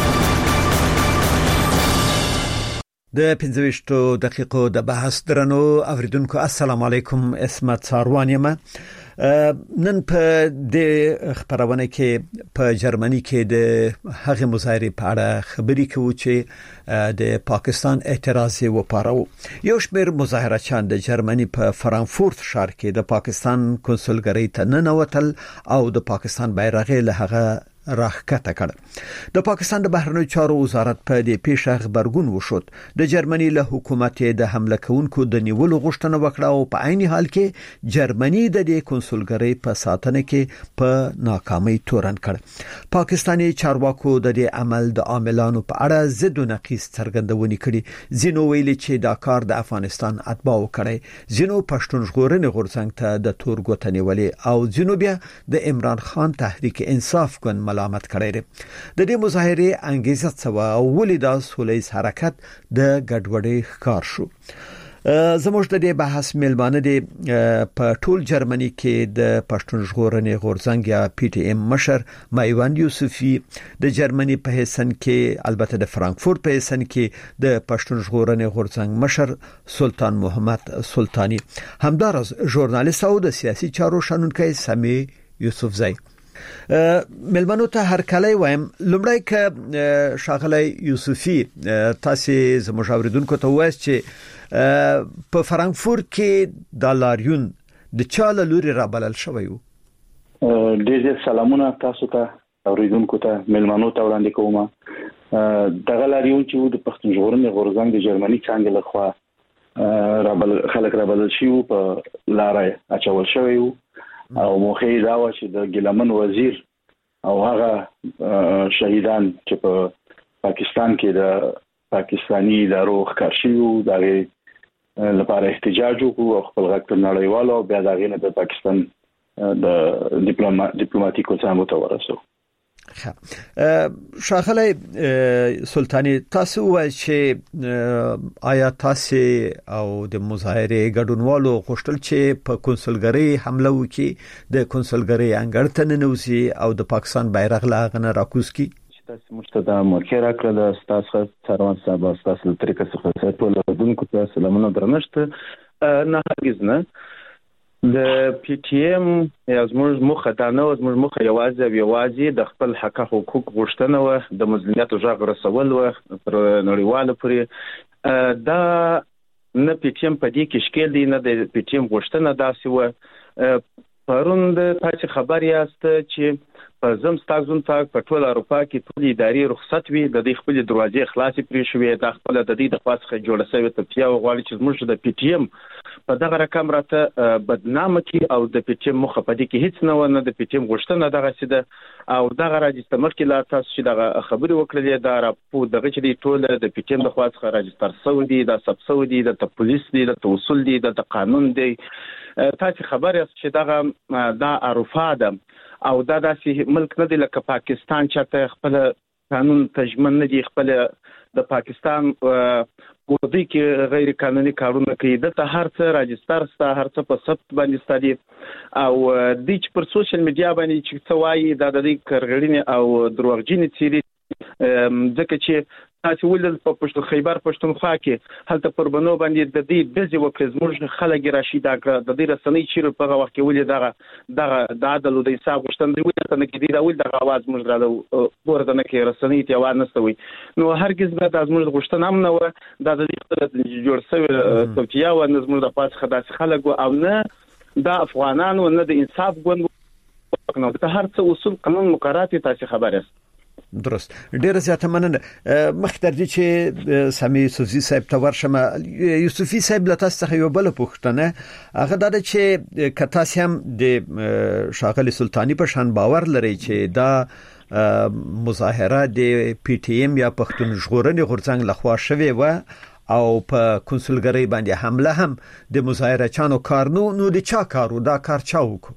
د پنځه دقیقو د بحث درنو اوریدونکو السلام علیکم. اسمت ساروان یم. نن په د خبرونه کې په جرمني کې د هغه مظاهره په اړه خبري کوي چې د پاکستان اعتراض وپارو. یو شمېر مظاهرچیان د جرمني په فرانکفورت ښار کې د پاکستان کنسولګری ته ننوتل او د پاکستان بیرغ له هغه راخکته کړ. د پاکستان د بهرنیو چارو وزارت په دې پیښه خبرګون وشود. د جرمني له حکومت د حمله کوونکو د نیولو غوښتنه وکړه او په عین حال کې جرمني د دې کنسولګری په ساتنه کې په ناکامۍ تورن کړ. پاکستاني چارواکو د دې عمل د عاملانو په اړه ضد او نقیص څرګندونې کړي. ځینو ویلي چې دا کار د افغانستان اتباعو کړی. ځینو پښتون ژغورنې غورځنګ ته د تور ګوته نیولې او ځینو بیا د عمران خان تحریک انصاف ګوند ملامت کړی دی. د دې مظاهره انګیزه څه و او ولې دا سولهییز حرکت د ګډوډۍ ښکار شو؟ زموږ د دې بحث میلمانه دي په ټول جرمني کې د پښتون ژغورنې غورځنګ یا پی ټی ایم مشر مایوند یوسفی، د جرمني په حسن کې البته د فرانکفورت په حسن کې د پښتون ژغورنې غورځنګ مشر سلطان محمد سلطانی، همدارس ژورنالیست او د سیاسي چارو شنونکی سمی یوسف زئی. ملمنو ته هر کله وایم لمړی ک شاغلی یوسفی تاسو زموږ اوریدونکو ته وایي چې په فرانکفورت کې د لاریون د چاله لوري را بلل شوی وو. ډېر سلامونه تاسو ته اوریدونکو ته ملمنو ته وړاندې کوم. دغه لاریون چې د پښتون ژغورنې غورځنګ د جرمني څنګه لخوا را بل خلک را بلل شي په لارې اچول شوی وو او موخه دا و چې د ګلمن وزیر او هغه شهیدان چې په پاکستان کې د پاکستانی ادارو ښکار شوي دغه لپاره احتجاج وکړو او خپل غږ تر نړیوالو بیا دغه نه د پاکستان د ډیپلوماټیکو څانګو ته ورسو. شاغلی سلطانی تاسو وایي چې آیا تاسو او د مظاهره ګډونوالو غوښتل چې په کنسولګری حمله وکړي، د کنسولګری انګړ ته ننوځي او د پاکستان بیرغ لا غنه راکوز کړي؟ تاسو مشته د موخه راکړه د تاسو څاروان صاحب تاسو طریقه څخه ټول ودونکو ته سلامونه درنښت. نه هرگز نه د پی ټی ایم یا زموږ مخه دا نه زموږ مخه یوازې او یوازې د خپل حق حقوق غوښتنه و، د مظلومیت غږ رسول و پر نړیواله پورې. دا نه پی ټی ایم په دې کې شکل دی نه د پی ټی ایم غوښتنه داسې و. پرون د تاسو خبر یاست چې په زم ستاسو ته په ټول اروپا کې ټول اداري رخصت وي، د دې خپل دروازې خلاصې پرې شوې، د خپل د دې د پاسخه جوړه شوې ته یو غواړي چې موږ د پی ټی ایم په دغه رقم راته بدنامه کی او د پی ټی ایم مخه په دې کې هیڅ نه و، نه د پی ټی ایم غوښتنه دغه سیده او دغه راجستر مخکې لا تاسو چې دغه خبرې وکړلې دا راپور دغه چې ټول د پی ټی ایم د خوا څخه راجستر شوی دی، د سب شوی دی، د پولیس دی، د توسل دی، د قانون دی. تاسو خبر یاست چې دغه دا اروپا ده او دا داسې ملک نه دی لکه پاکستان چې خپل قانون تجمن نه دی، خپل د پاکستان ګوردی کې غیر قانوني کارونه کوي، د هر څه راجستر ستا، هر څه په ثبت باندې ستدي او د چې پر سوشل میډیا باندې چې څه وایي دا د دې کرغړینې او دروغجنې څیرې ځکه چې تاسو ولل په پښتون خیبر پښتونخوا کې هلته پر بنو باندې د دې بزي وکړ زموږ خلک راشي دا د دې رسنۍ چیرې په وخت کې ولې دغه دغه د عدل او د انصاف غوښتنه وي ته نه کې دی دا ول دغه आवाज موږ راو ورته نه کې رسنۍ ته आवाज نستوي. نو هرگز به د زموږ غوښتنه هم نه و دا د دې جوړ شوی توتیا او زموږ د پاس خدای خلک او نه د افغانان او نه د انصاف ګوند نو د هر څه اصول قانون مقررات تاسو خبر است. درست. ډیر زیاته مننه. مختر دي چې سمي یوسفي صاحب ته ورشم. یوسفي صاحب له تاسو څخه یو بل پوښتنه هغه دا چې کتا سم د شاغلی سلطانی په شان باور لري چې دا مظاهره د پی ټی ایم یا پښتون ژغورنې غورځنګ لخوا شوی و او په کنسولګری باندې حمله هم د مظاهره چانو کار نو نو د چا کارو دا کار چا وکړو؟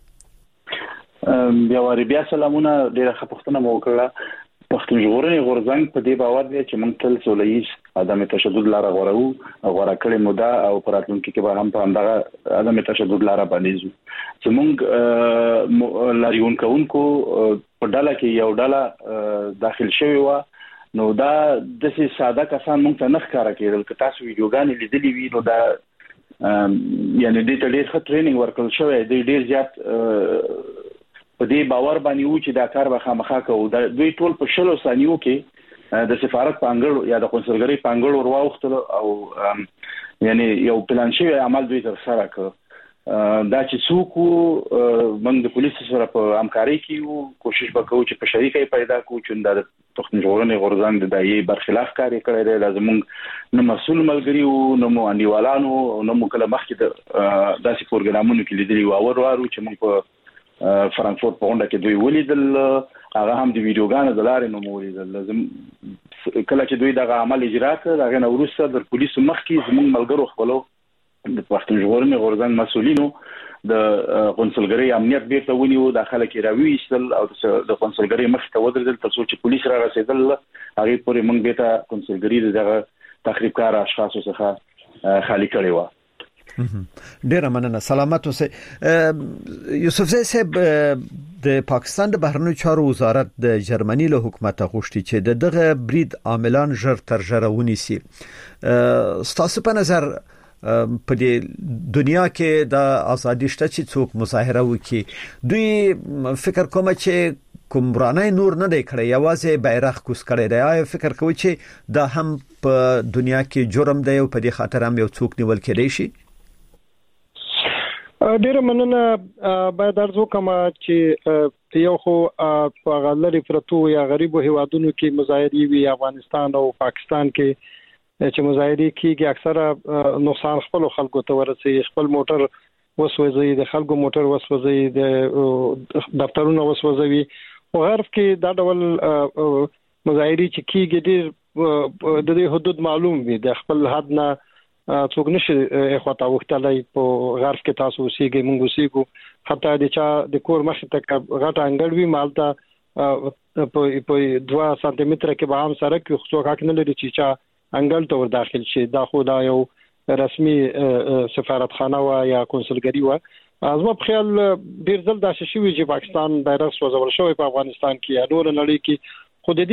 بیا وری بیا سلامونه ډیره خپختنه مو وکړه. پښتون ژغورنې غورځنګ په دې باور دی چې موږ تل سولهییز عدم تشدد لاره غوړو غوړه کړې مودا او پراتونکو کې به هم په همدغه عدم تشدد لاره باندې زو زمونږ لاریون کوونکو په ډله کې یو ډله داخل شوی و نو دا د سي ساده کسان مونږ ته نه ښکارا کېدل که تاسو ویډیوګانې لیدلې وي نو دا یعنی د ډېر ښه ټریننګ ورکول شوی دی ډېر زیات په دې باور باندې و چې دا کار به خامخا کوو دا دوی ټول په شلو ثانیو کې د سفارت پانګړو یا د قونسلګری پانګړو ورواوختل او یعنی یو پلان شوی عمل دوی تر سره کړ دا چې څوک موږ د پولیس سره په همکاري کې کوشش وکړو چې په شریکه پیدا کوو چې د تخنیک ژغورنې غورځنګ د دایي برخلاف کار کړی دی لازم موږ نو مسول ملګری وو نو مو انډیوالانو نو مو کله مخکې د داسې پروګرامونو کې لیدلی و اور وارو چې موږ په فرانکفورت په غونډه کې دوی ولیدل هغه هم د ویډیوګانو د لارې نو مو ولیدل لازم کله چې دوی دغه عمل اجرا کړ هغه نو وروسته د پولیسو مخکې زموږ ملګرو خپلو د پښتون ژغورنې غورځنګ مسولینو د قونسلګری امنیت بیرته ونیو د خلک راويستل او د قونسلګری مخ ته ودرېدل تر څو چې پولیس راغسېدل هغه پورې موږ بیرته قونسلګری دغه تخریبکار اشخاصو څخه خالی کړی و ډیر مننه سلامت اوسئ یوسف زئی صاحب د پاکستان د بهرنیو چارو وزارت د جرمني له حکومت غوښتي چې د دغه برید عاملان ژر تر ژره ونیسي ستاسو په نظر په دې دنیا کې د ازادي شته چې څوک مظاهره وکړي دوی فکر کوم چې کومرانه نور نه دی کړی یوازې بیرغ کوس کړی دی آیا فکر کوي چې دا هم په دنیا کې جرم دی او په دې خاطر هم یو څوک نیول کېدی شي ډیر مننه باید ارزو کما چې یو خو په غلري پرتو یا غریبو هیوادونو کې مظاهري وي افغانستان او پاکستان کې چې مظاهري کېږي اکثره نقصان خپل خلکو ته ورسي خپل موټر وسوځي د خلکو موټر وسوځي د دفترونو وسوځي او غرب کې دا ډول مظاهري چې کېږي ډېر د دې حدود معلوم وي د خپل حد نه څوک نشي اخواته وختلای په غرب کې تاسو اوسېږئ موږ اوسېږو حتی د چا د کور مخ ته غټه انګړ وي مالته په په دوه سانتي متره کې به هم سره کې څوک حق نه لري چې چا انګړ ته ور داخل شي دا خو دا یو رسمي سفارتخانه و یا قونسلګری و ازما په خیال ډیر ځل دا شوی چې پاکستان بیرغ سوځول شوی په افغانستان کې یا نور نړۍ کې خو د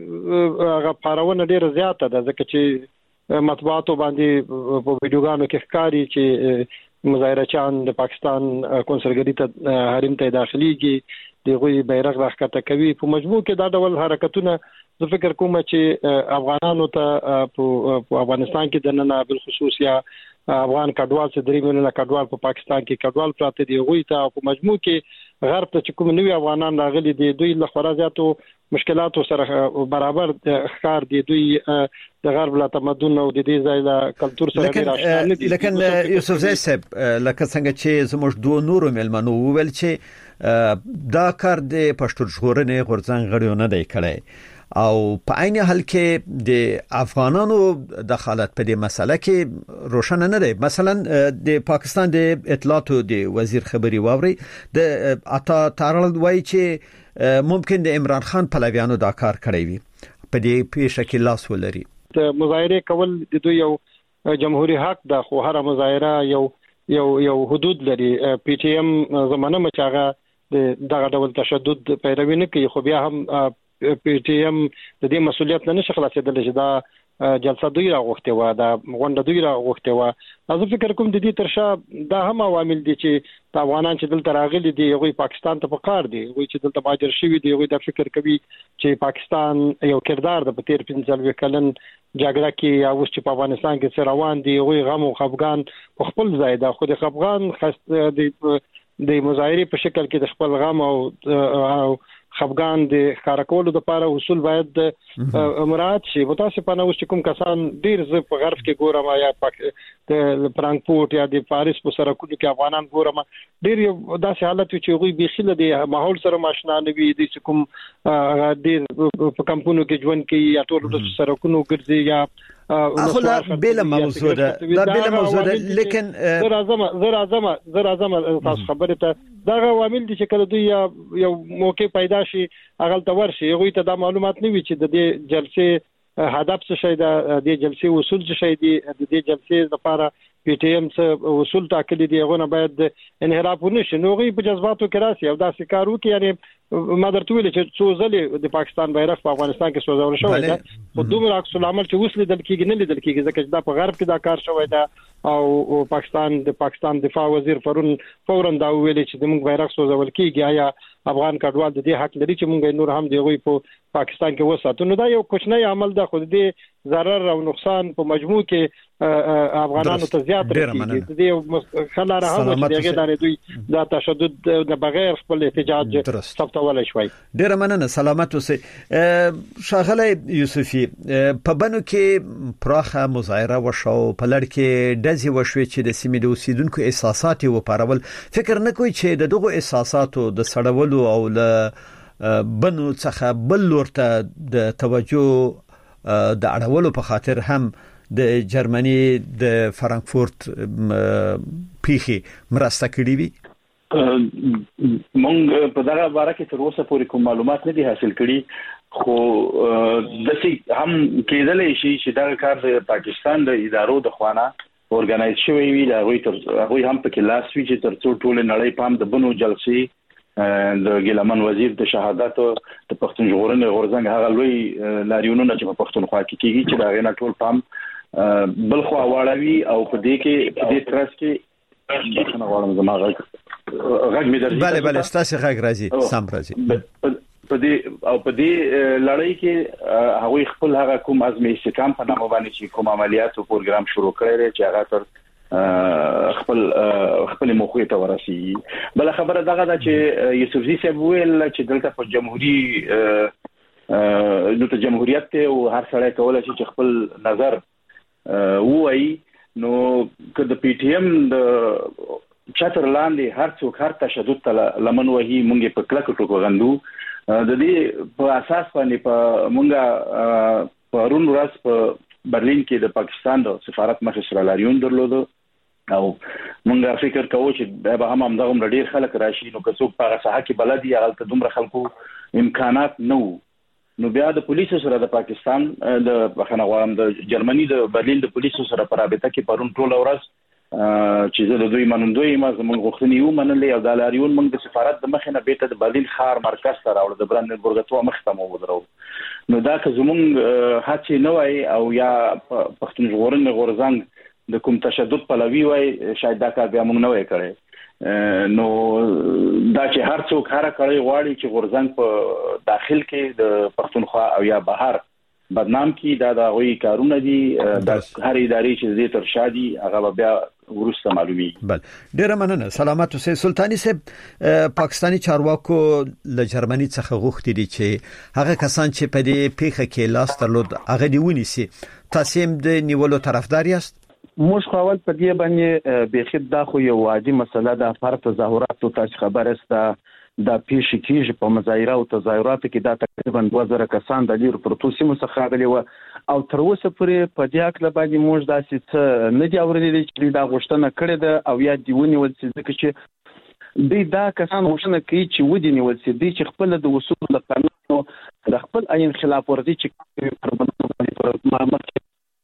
دې هغه پارونه ډیر زیاته ده ځکه چې مطبوعاتو باندې په ویډیوګانو کې ښکاري چې مظاهرچیان د پاکستان قونسلګری ته حریم ته داخليږي دغه بیرغ راښکته کوي په مجموع کې دا ډول حرکتونه زه فکر کوم چې افغانانو ته په افغانستان کې د نن بل خصوص یا افغان کډوال چې درې میلیونه کډوال په پاکستان کې کډوال پراته دي غوي ته په مجموع کې غرب ته چې کوم نوی افغانان راغلي دي دوی له خورازاتو مشکلاتو سره برابر ښکار دي دوی د غرب لا تمدن او د دې ځای له کلچر سره ډیر آشنا نه دي لیکن یوسف زئی صاحب لکه څنګه چې زموږ دوه نورو ملمنو ویل چې دا کار د پښتون ژغورنې غورځنګ غړیو نه دی کړی او په عین حال کې د افغانانو دخالت په دې مسله کې روشن نه دی مثلا د پاکستان د اطلاعاتو د وزیر خبري واوري د عطا تارل وایي چې ممکن د عمران خان پلویانو دا کار کړی وي په دې پیښه کې لاس ولري د مظاهره کول د دوی یو جمهوریت حق د خو هر مظاهره یو یو یو حدود لري پی ټی ایم زمانه مچاغه د دغه ډول تشدد پیروي نه کوي خو بیا هم پی ټی ایم د دې مسولیت نه نشي خلاصېدل چې دا جلسه دوی راغوښته و دا غونډه دوی راغوښته و زه فکر کوم د دې ترشا دا هم عوامل دي چې د افغانان چې دلته راغلي دي هغه پاکستان ته پکار دي هغه چې دلته ماجر شوی دي هغه د فکر کوي چې پاکستان یو کردار د پتیر پنځل وکلن جګړه کې یا اوس چې په افغانستان کې سره روان دي هغه غم او خفګان په خپل ځای دا خو د خفګان د د مظاهره په شکل کې د خپل غم او خفګان د کارکولو لپاره اصول باید مراعات شي متاسف په نوښت کوم کسان ډیر ز په غرب کې ګورم یا د فرانکفورت یا د پاریس په سره کوم کې افغانان ګورم ډیر داسې حالت چې غوي بيخله د ماحول سره ماشنا نه وي د کوم ډیر په کمپونو کې ژوند کې یا ټول سره کوم ګرځي یا اخو لا بلا موضوع ده دا بلا موضوع ده لیکن زه راځم زه راځم زه راځم تاسو خبره ته دا عوامل دي چې کله دوی یو موقع پیدا شي هغه ته ورشي هغه ته دا معلومات نه وي چې د دې جلسې هدف څه شي د جلسې اصول څه شي دي د دې جلسې لپاره پی ټی ایم څه اصول ټاکلي دي هغه نه باید انحراف ونشي نو غي په جذباتو کې راسي او دا سکارو کې یعنی ما درته ویل چې څو ځلې د پاکستان بیرغ په افغانستان کې سوځول شوی دی خو دومره عکس العمل چې وسله د کېږي نه لیدل کېږي ځکه چې دا په غرب کې دا کار شوی دی او پاکستان د پاکستان دفاع وزیر پرون فورا دا ویل چې د موږ بیرغ سوځول کېږي آیا افغان کډوال د دې حق لري چې موږ نور هم دیغوي په پاکستان کې وساتو نو دا یو کوچنی عمل ده خو د ضرر او نقصان په مجموع کې افغانانو ته زیات رسیدي د دې خلاره هم چې دغه دانه دوی دا تشدد نه بغیر خپل احتجاج ثبتول شوی ډیر مننه سلامت اوسئ شاغله یوسفی په بنو کې پراخه مظاهره وشو په لړ کې دزي وشوي چې د سیمې د اوسیدونکو احساسات و پارول فکر نه کوي چې د دغه احساساتو د سړولو او ل بنو څخه بل ورته د توجه د اړولو په خاطر هم د جرمني د فرانکفورت پیخي مرسته کړې وي مونږ په دغه باره کې تر اوسه پورې کوم معلومات نه دي حاصل کړي خو د سي هم کېدلې شي چې دا کار د پاکستان د ادارو د خوانه اورګنایز شوی وي دا غوي تر غوي هم په کې لاس وی چې تر څو ټول نړۍ پام د بنو جلسې د ګلمن وزیر د شهادت د پښتون ژغورنې غورځنګ هغه لوی لاریونونه چې په پښتونخوا کې کیږي چې دا غنا ټول پام بل خو واړوي او په دې کې په دې ترڅ کې څنګه غواړم زما غږ غږ مې درځي bale bale ستاسو غږ راځي سم راځي په دې او په دې لړۍ کې هغه خپل هغه کوم ازمه استحکام په نامه باندې چې کوم عملیات او پروګرام شروع کړی چې هغه تر خپل خپل موخې ته ورسي بل خبره دغه دا چې یوسفزي صاحب ویل چې دلته په جمهوریت د جمهوریت ته او هر سړی کولای شي چې خپل نظر وایي نو که د پی ټی ایم د چتر لاندې هر څوک هر تشدد ته لمن وهي مونږ په کلکو ټکو غندو د دې په اساس باندې په مونږه پرون ورځ په برلین کې د پاکستان د سفارت مخې سره لاریون درلود او مونږ فکر کوو چې به هم همدغه ډېر خلک راشي نو که څوک په هغه ساحه کې بلدي هغه ته دومره خلکو امکانات نه نو بیا د پولیسو سره د پاکستان د بخنه غواړم د جرمني د برلین د پولیسو سره په رابطه کې پرون ټول ورځ چې زه د دوی منندوی ما زموږ غوښتنې یو منلې او د لاریون موږ د سفارت د مخې نه بیرته د برلین ښار مرکز ته راوړو د برانډنبورګ مخ ته مو ودرو نو دا که زموږ هڅې نه وای او یا پښتون ژغورنې غورځنګ د کوم تشدد پلوي وای شاید دا کار بیا موږ نه وای کړی نو دا چې هر څوک هر کړی غواړي چې غورځنګ په داخل کې د پښتونخوا او یا بهر بدنام کی دا د غوي کارونه دي د هر ادارې چې دې تر شادي هغه بیا ورسته معلومي بل ډیر مننه سلامت اوسئ سلطانی صاحب پاکستانی چارواکو له جرمني څخه غوښتي دي چې هغه کسان چې په دې پیخه کې لاس درلود هغه دی ونیسي تاسو هم د نیولو طرفدار یاست موږ خپل په دې باندې به خد دا خو یو عادي مسله ده فرض تظاهرات او تاسو خبر است دا پیش کیږي په مظاهره او تظاهرات کې دا تقریبا دوه زره کسان د لیر پروتوسي مستخاغلي و او تر اوسه پورې په دې اکل باندې موږ داسې څه نه دی اورېدل چې دا غوښتنه کړې ده او یا دیونی ول چې چې دوی دا کسان غوښتنه کوي چې ودی نیول سي دوی چې خپل د وصول د قانون د خپل عین خلاف ورزي چې پربند باندې ما مخکې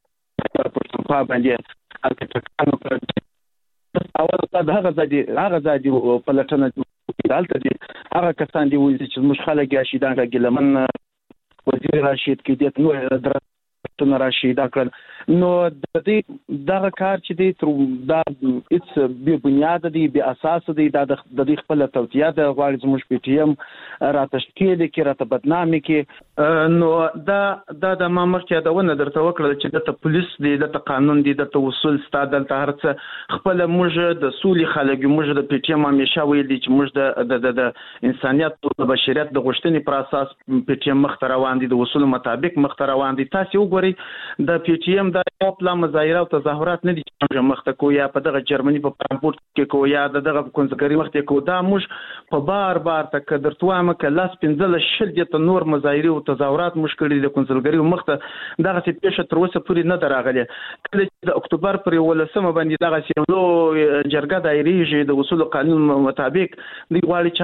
په باندې الکترونو کړ او دا هغه ځدي هغه ځدي په لټنه دالته دي هغه کسان دي چې مش خلک یا شي دا ګلمن وزیر راشد کې دې نو درته راشد کړ نو د دې دغه کار چې دی تر دا هیڅ به بنیاد دی به اساس دی د دې خپل توتیا د غواړي زموږ پی ټی ایم را تشکیل کې را ته بدنامي کې نو دا د ما مخکې دا ونه درته وکړل چې د پولیس دی د قانون دی د توسل ستاد د هرڅ خپل موږ د سولې خلک موږ د پی ټی ایم همیشه ویل دي چې موږ د د انسانيت او د بشریت د غوښتنې پر اساس پی ټی ایم مخ روان دي د اصول مطابق مخ روان دي تاسو وګورئ د پی ټی ایم د خپل مظاهره او تظاهرات نه دي چې مخ ته کو یا په دغه جرمني په فرانکفورت کې کو یا دغه کنځګری مخ ته کو دا موږ په بار بار تک درتوامه ک لاس پنځل شل د نور مظاهره او تظاهرات مشکل د کنسلګری مخته دغه څه پیښه تر اوسه پورې نه دراغلي کله چې د اکتوبر پر ولسمه باندې دغه سیمو جرګه دایریږي د اصول قانون مطابق دی غواړي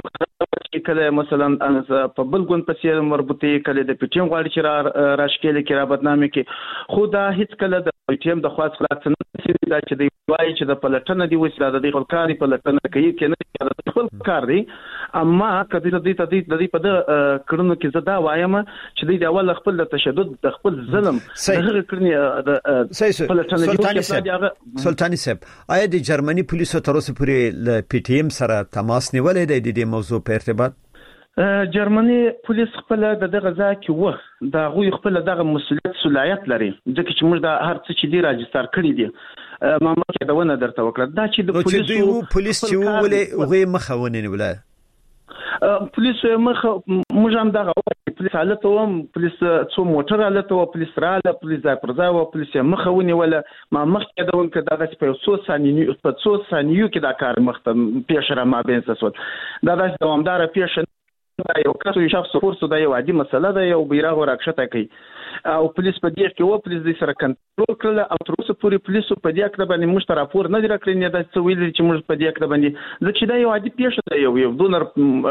چې کله مثلا په بل ګوند پسې مربوطه کله د پټیم غواړي چې راشکېل کې را بدنامي کې خو دا هیڅ کله د پټیم د خاص خلاص نه دا چې دی وایي چې د پلټنه دی وسیله د خپل کاري پلټنه کوي کې نه خپل کار دی اما کدی د دې تدې د دې په کړنو کې زدا وایم چې دی د اول خپل د تشدد د خپل ظلم دغه کړنی د پلټنه سلطانی صاحب آیا د جرمني پولیسو تر اوسه پورې ل پی ټی ایم سره تماس نیولې دی د دې موضوع په ارتباط جرمني پولیس خپل د دغه ځای کې و دا غوي خپل دغه مسولیت صلاحیت لري ځکه چې موږ د هر څه چې دی راجستر کړی دي ما مخکې دا ونه درته وکړه دا چې د پولیسو پولیس چې ولې غوي مخاونین ولای پولیس مخ موږ هم دغه پولیس حالت و پولیس څو موټر حالت و پولیس رااله پولیس ځای پر ځای و پولیس مخاونی ولا ما مخکې دا ونه کړه دغه په څو ثانیو په څو ثانیو کې دا کار مخته پیښ را ما بین سسول دا د دوامدار پیښ دا یو کس یو شخص فورس دا یو عادي مسله ده یو بیرغ ورکشته کوي او پولیس په دې کې و پولیس د سره کنټرول کړل او تر اوسه پورې پولیس په دې کې باندې موږ ته راپور نه درکړي نه دا څه ویل چې موږ په دې کې باندې ځکه دا یو عادي پیښه ده یو یو دونر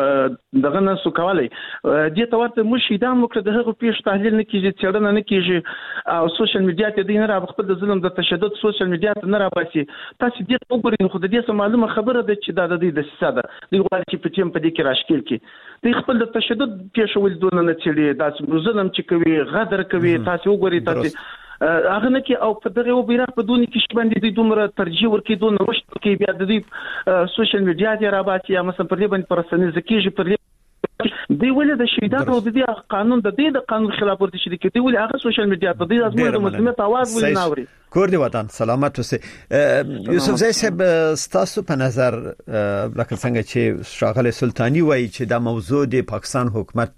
دغه نه سو کولای دې ته ورته موږ شیدا موږ د هغه پیښه تحلیل نه کیږي څېړنه نه کیږي او سوشل میډیا ته دې نه را خپل د ظلم د تشدد سوشل میډیا ته نه را باسي تاسو دې وګورئ خو د دې سم معلومه خبره ده چې دا د دې د ساده د غواړي چې په ټیم په دې کې راشکیل کی د خپل د تشدد پیښه ول دونه نه چړي دا ظلم چې کوي غدر کوي تاسو وګورئ تاسو هغه نه کې او په دغه وبیره په دونی کې باندې د دومره ترجیح ورکې دونه وشت کې بیا د دې سوشل میډیا دی را باسي یا مثلا پر دې باندې پرسنل زکیږي پر دی ولې د شیدات او د دې قانون د دې د قانون خلاف ورته شي کې دی ولې هغه سوشل میډیا په دې ازموینه د مسلمت आवाज ولې ناوري کور دی وطن سلامت اوسه یوسف زئی صاحب ستاسو په نظر لکه څنګه چې شاغله سلطانی وایي چې دا موضوع د پاکستان حکومت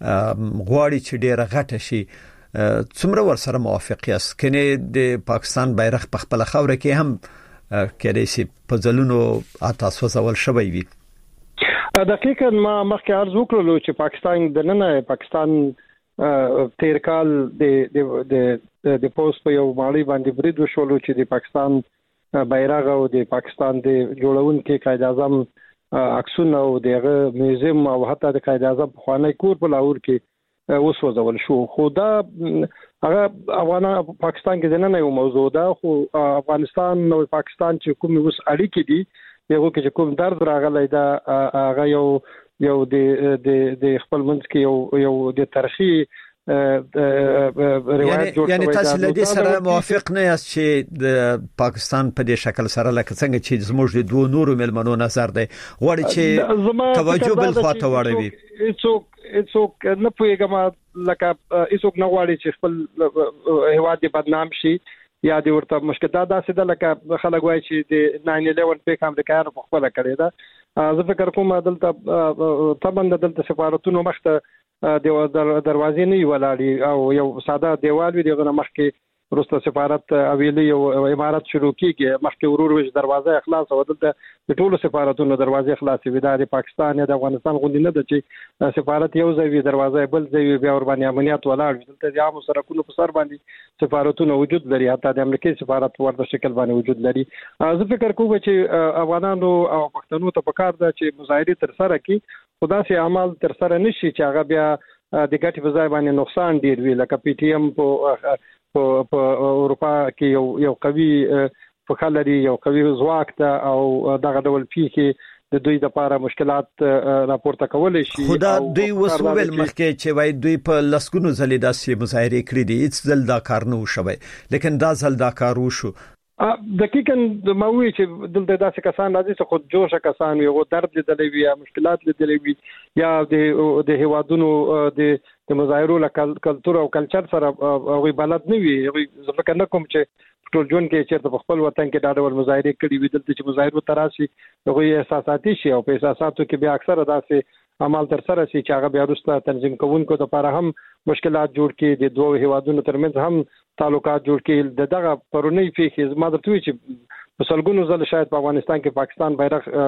غواړي چې ډیره غټه شي څومره ورسره موافق یاست کنه د پاکستان بیرغ په خپل خوره کې هم کېدای شي په ځلونو تاسو زول شوی وي دقیقاً ما مخکې عرض وکړلو چې پاکستان د نن پاکستان تیر کال د د د پوسټ په یو مالی باندې برید وشولو چې د پاکستان بیرغ او د پاکستان د جوړونکو قائد اعظم عکسونه او دغه میوزیم او حتی د قائد اعظم خواني کور په لاهور کې وسوځول شو خو دا هغه افغان پاکستان کې نه یو موضوع ده خو افغانستان او پاکستان چې کوم اوس اړیکې دي یو کې کوم درد راغلی دا هغه یو یو د د خپل منځ کې یو یو د تاریخي روایت جوړ یعنی تاسو له دې سره موافق نه یاست چې د پاکستان په دې شکل سره لکه څنګه چې زموږ د دوه نورو ملمنو نظر دی غواړي چې توجه بل خواته واړوي هیڅوک هیڅوک نه پوهیږم لکه هیڅوک نه غواړي چې خپل هیواد دې بدنام شي یا د ورته مشکلات داسې د لکه خلک وایي چې د ناین الیون پیک امریکایانو په خپل کړی دا زه فکر کوم دلته طبعا دلته سفارتونو مخته د دروازې نه ولاړی او یو ساده دیوال وی دغه مخکې روسته سفارت اویلی او امارات شروع کیږي مخکې ورور وش دروازه اخلاص او دلته د ټولو سفارتونو دروازه اخلاص وي د پاکستان یا د افغانستان غوندي نه د چې سفارت یو ځای دروازه بل ځای بیا ور باندې امنیت ولاړ دلته د عام سرکونو په سر باندې سفارتونو وجود لري حتی د امریکای سفارت ورته شکل باندې وجود لري زه فکر کوم چې افغانانو او پښتنو ته پکار ده چې مظاهره تر سره کی خدا سي اعمال تر سره نشي چې هغه بیا د ګټې په ځای باندې نقصان ډیر وی لکه پی ټی ایم په په اروپا کې یو یو قوي فخلري یو قوي ځواک ته او دغه ډول پیښې د دوی لپاره مشکلات راپورته کولای شي خدا دوی وسوول مخکې چې وای دوی په لسګونو ځلې داسې مظاهره کړې دي هیڅ ځل دا کار نه وشوي لیکن دا ځل دا کار وشو دقیقاً د مووي چې دلته داسې کسان راځي چې خود جوشه کسان وي او درد لیدلې وي یا مشکلات لیدلې وي یا د د هوادونو د د مظاهرو لکل کلچر او کلچر سره هغه بلد نه وي زه فکر نه کوم چې ټول جون کې چې په خپل وطن کې دا ډول مظاهره کړي وي دلته چې مظاهره تراشي هغه احساساتي شي او په احساساتو کې بیا اکثره داسې عمل تر سره شي چې هغه بیا وروسته تنظیم کوونکو لپاره هم مشکلات جوړ کړي د دوه هوادونو ترمنځ هم تعلقات جوړ کړي د دغه پرونی پیښې زما درته چې په سلګونو ځله شاید په افغانستان کې پاکستان بیرغ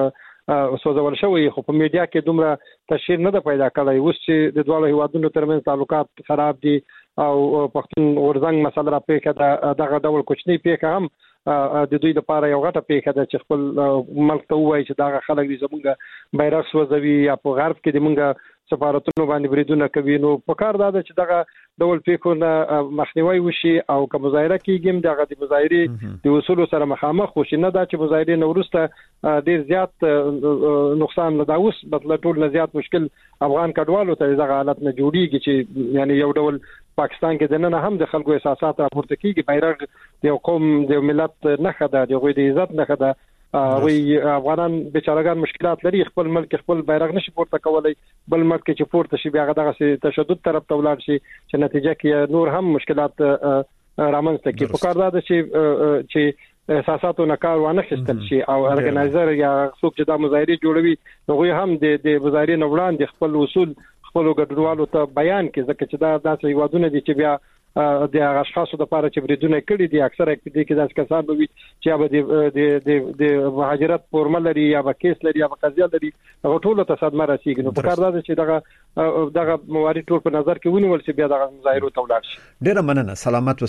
سوځول شوی خو په میډیا کې دومره تشهیر نه ده پیدا کړی. اوس چې د دوه هیوادونو ترمنځ تعلقات خراب دي او پښتون ورزنګ مسله را پیښه ده، دغه ډول کوچنی پیښه هم د دوی لپاره یو غټه پیښه ده چې خپل ملک ته وایي چې دغه خلک دې زمونږ بیرغ سوځوي یا په غرب کې د مونږ سفارتونو باندې بریدونه کوي. نو په کار دا ده چې دغه ډول پیښو نه مخنیوي وشي او که مظاهره کیږي دغه د مظاهرې د اصولو سره مخامخ وشي، نه دا چې مظاهرې نه وروسته ډیر زیات نقصان نه دا اوس بدل ټول نه زیات مشکل افغان کډوالو ته دغه حالت نه جوړیږي چې یعنی یو ډول پاکستان کې د نن هم د خلکو احساسات راپورته کیږي. بیرغ د یو قوم د ملت نخښه ده، د غوي د عزت نخښه ده. وی افغانان بیچارهګان مشکلات لري، خپل ملک خپل بیرغ نشي پورته کولای، بل ملک چې پورته شي بیا دغه تشدد طرف ته ولاړ شي چې نتیجه کې نور هم مشکلات رامنځته کوي. په کار دا ده چې چې احساساتو نه کار وانه خستل شي او ارګنایزر یا څوک چې دا مظاهره جوړوي هغه هم د د مظاهرې نه وړاندې خپل اصول خپل ګډونوالو ته بیان کړي، ځکه چې دا داسې یوادونه دي چې بیا د اشخاصو د لپاره چې بریدونه کړي دي اکثره کې کې داسې کسان وي چې به د د د مهاجرت فورمل لري یا به کیس لري یا به قضیه لري، هغه ټول ته صدمه رسیږي. نو په کار دا چې دغه دغه موارد ټول په نظر کې ونیول شي بیا دغه مظاهرو ته ولاړ شي. ډیره مننه، سلامت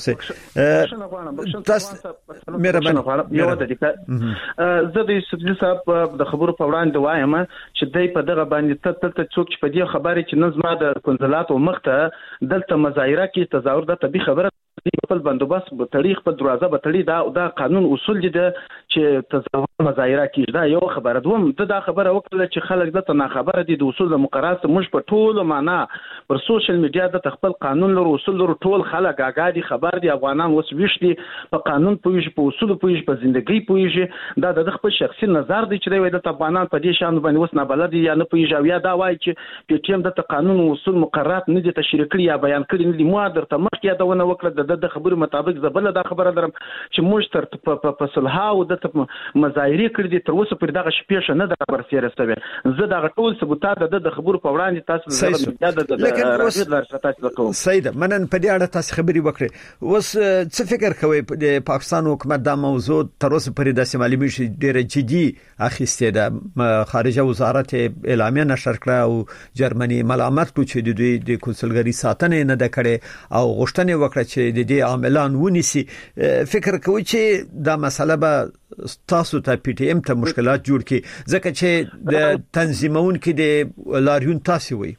اوسئ. تاسو مهرباني یو د دې زه د یوسفزي صاحب د خبرو په وړاندې وایم چې دای په دغه باندې ته ته څوک چې په دې خبرې چې نظم د کنزلات او مخته دلته مظاهره کې تظاهر د طبي خبره خپل بندوبست په تاریخ په دروازه به تړي، دا دا قانون اصول دي چې تظاهر مظاهره کیږي. دا یو خبره. دوم ته دا خبره وکړه چې خلک دته نه خبره دي د اصول مقررات موږ په ټول معنا پر سوشل میډیا د خپل قانون لرو اصول لرو ټول خلک اګادي خبر دي. افغانان اوس وشتي په قانون پويږي، په اصول پويږي، په ژوندۍ پويږي. دا د خپل شخصي نظر دی چې دوی د افغانان په دې شان باندې اوس نه بلد یا نه پويږي او یا دا وایي چې پی ټی ایم د قانون او اصول مقررات نه دي تشریح کړي یا بیان کړي نه دي. مو درته مخکې دا ونه وکړه د خبرو مطابق زبل دا خبره درم چې موږ تر په صلح او د مظاهرې کړې دي تر اوسه پر دغه شپېشه نه د برسېره سوي. زه دغه ټول ثبوتات د خبرو په وړاندې تاسو زغم د راځي درته کوم. سید منن په دې اړه تاسو خبري وکړي. اوس څه فکر کوي د پاکستان حکومت دا موضوع تر اوسه پر داسې معلومي شي ډېر جدي اخیسته ده؟ خارجه وزارت اعلامیه نشر کړه او جرمني ملامت کوي چې د دوی د کنسولګری ساتنه نه د کړي او غوښتنه وکړه چې د دې عاملان ونیسي. فکر کوي چې دا مسله به تاسو ته پی ټی ایم ته مشکلات جوړ کړي ځکه چې د تنظیمون کې د لاریون تاسو وي؟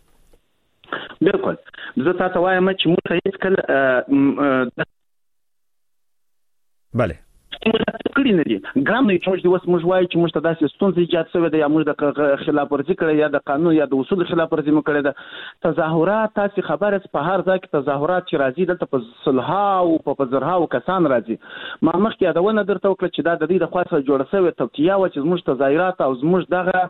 بالکل. زه تاسو وایم چې موږ هیڅ کله bale کړی نه دي ګرام نه چې موږ د موږ وایي چې موږ ته داسې ستونزې ایجاد شوې ده یا موږ د خلاف ورزي کړې یا د قانون یا د اصول خلاف ورزي مکړې ده. تظاهرات تاسو خبره په هر ځای کې تظاهرات چې راځي دلته په صلح او په زرها او کسان راځي. ما مخکې یادونه درته وکړه چې دا د دې د خاصه جوړ شوی توکیه و چې موږ تظاهرات او موږ دغه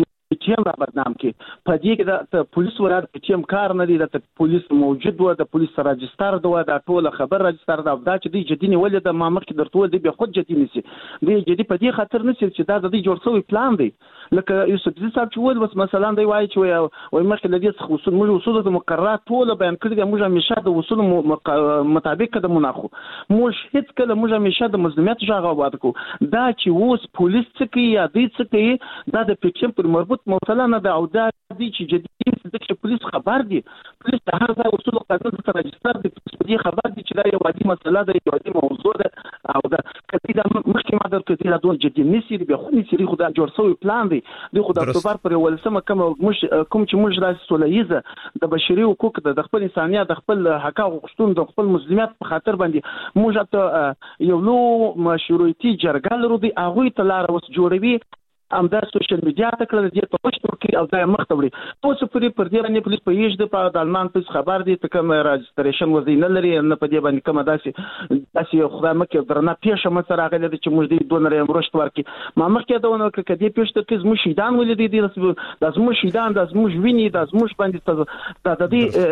پی ټی ایم را بدنام کی په دې کې د پولیس ورات پی ټی ایم کار نه دی، د پولیس موجود و، د پولیس راجستر دی، د ټول خبر راجستر دا دا چې دی جدي نیول د ما مخکې درته دی به خود جدي نسی دی جدي په دې خاطر نسی چې دا د دې جوړ شوی پلان دی. لکه یوسفزي صاحب چې ول بس مثلا دی وایي چې وای مخکې د دې اصول موږ اصول د مقررات ټول بیان کړی دی، موږ همیشه د اصول مطابق د مناخو موږ هیڅ کله موږ همیشه د مظلومیت ژغه واد کو. دا چې اوس پولیس څه کوي یا دې څه کوي دا د پی ټی ایم پر مربوط موصله نه ده او دا دي چې جدي د پولیس خبر دي، پولیس د هر ځای اصول قانون سره راجستر دي، پولیس خبر دي چې دا یو عادي مسله ده، یو عادي موضوع ده او دا کله دا مخکې ما درته دا ډول جدي نسی به خو نسی خو دا جوړ شوی پلان دی د خو د اکتوبر پر ولسمه کوم مش کوم چې موږ راځي سولېزه د بشري حقوق د خپل انسانيت د خپل حق او غوښتون د خپل مسلمیت په خاطر باندې موږ ته یو لو مشروعيتي جرګه لرو دی هغه ته لار وس جوړوي ام دا سوشل میډیا ته کړل دي په پښتو کې او دا مختبري تاسو پرې پر دې باندې پولیس په یوه د په دالمان په خبر دي ته کوم راجستریشن وزینه لري نه په دې باندې کوم داسې داسې خدای مکه درنه پیښه مسره غلې چې موږ دې دونر امرشت ورکی ما مخکې دا ونه کې دې پیښه کې زموږ شیدان ولې دي د زموږ شیدان د زموږ ویني د زموږ باندې د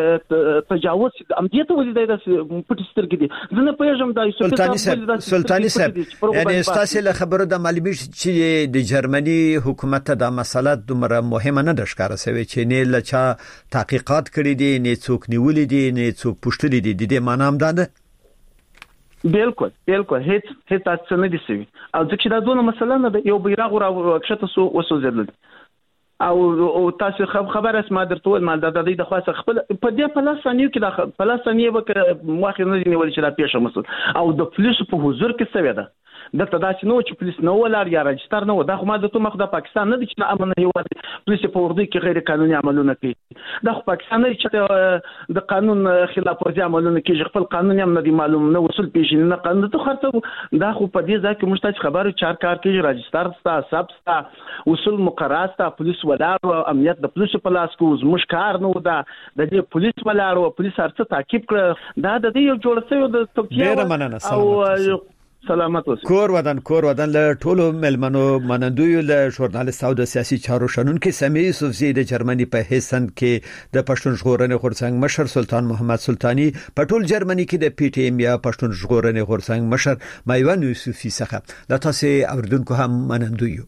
دې تجاوز ام دې ته ولې د پټ سترګې دي زنه پېژم د سلطاني صاحب سلطاني صاحب یعنی تاسو له خبرو د معلومات چې د جرمني حکومت ته دا مسله دومره مهمه نه ده ښکاره شوی چې نه لچا تحقیقات کړي دي نه څوک نیولې دي نه څوک پوښتلې دي د دې معنی هم ده. بالکل بالکل هیڅ هیڅ تاسو نه دي سوي او ځکه دا دونه مسله نه ده یو بیرغ را وکښته سو وسوځل او او تاسو خبره اسمه درته ول مال د د خاصه خپل په دې په لاس ثانیو کې د په لاس ثانیو به مخه نه نیول چې لا پیښه مسل او د پولیسو په حضور کې سوي ده دلته دا چې نو چې پولیس نو ولر یا رجستر نو دا خو ما د تو مخ د پاکستان نه دي چې امن هیواد پولیس په اردو کې غیر قانوني عملونه کوي دا خو پاکستان نه چې د قانون خلاف ورزي عملونه کوي خپل قانون هم نه دي معلوم نه وصول پیژنې نه قانون ته خرڅو دا خو په دې ځای کې مشتاج خبرو چار کار کوي رجستر ستا سب ستا وصول مقررات ستا پولیس ولر امنیت د پولیس په لاس کو زموږ کار نو دا د دې پولیس ولر او پولیس هرڅه تعقیب کړ دا د دې یو جوړ شوی د توکیه او سلامت اوسئ. کور ودان کور ودان له ټولو ملمنو منندوی له ژورنالیست او د سیاسي چارو شنونکو سمي یوسفزي د جرمني په هیسن کې د پښتون ژغورنې غورځنګ مشر سلطان محمد سلطانی په ټول جرمني کې د پی ټی ایم یا پښتون ژغورنې غورځنګ مشر مایوان یوسفي څخه د تاسو اوردونکو هم منندوی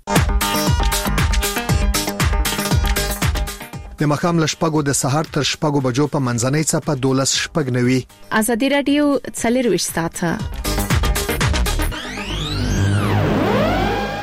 د مخام لشپګو د سحر تر شپګو بجو په منځنۍ صفه دولس شپګ نوي ازادي رادیو څلروي ساعته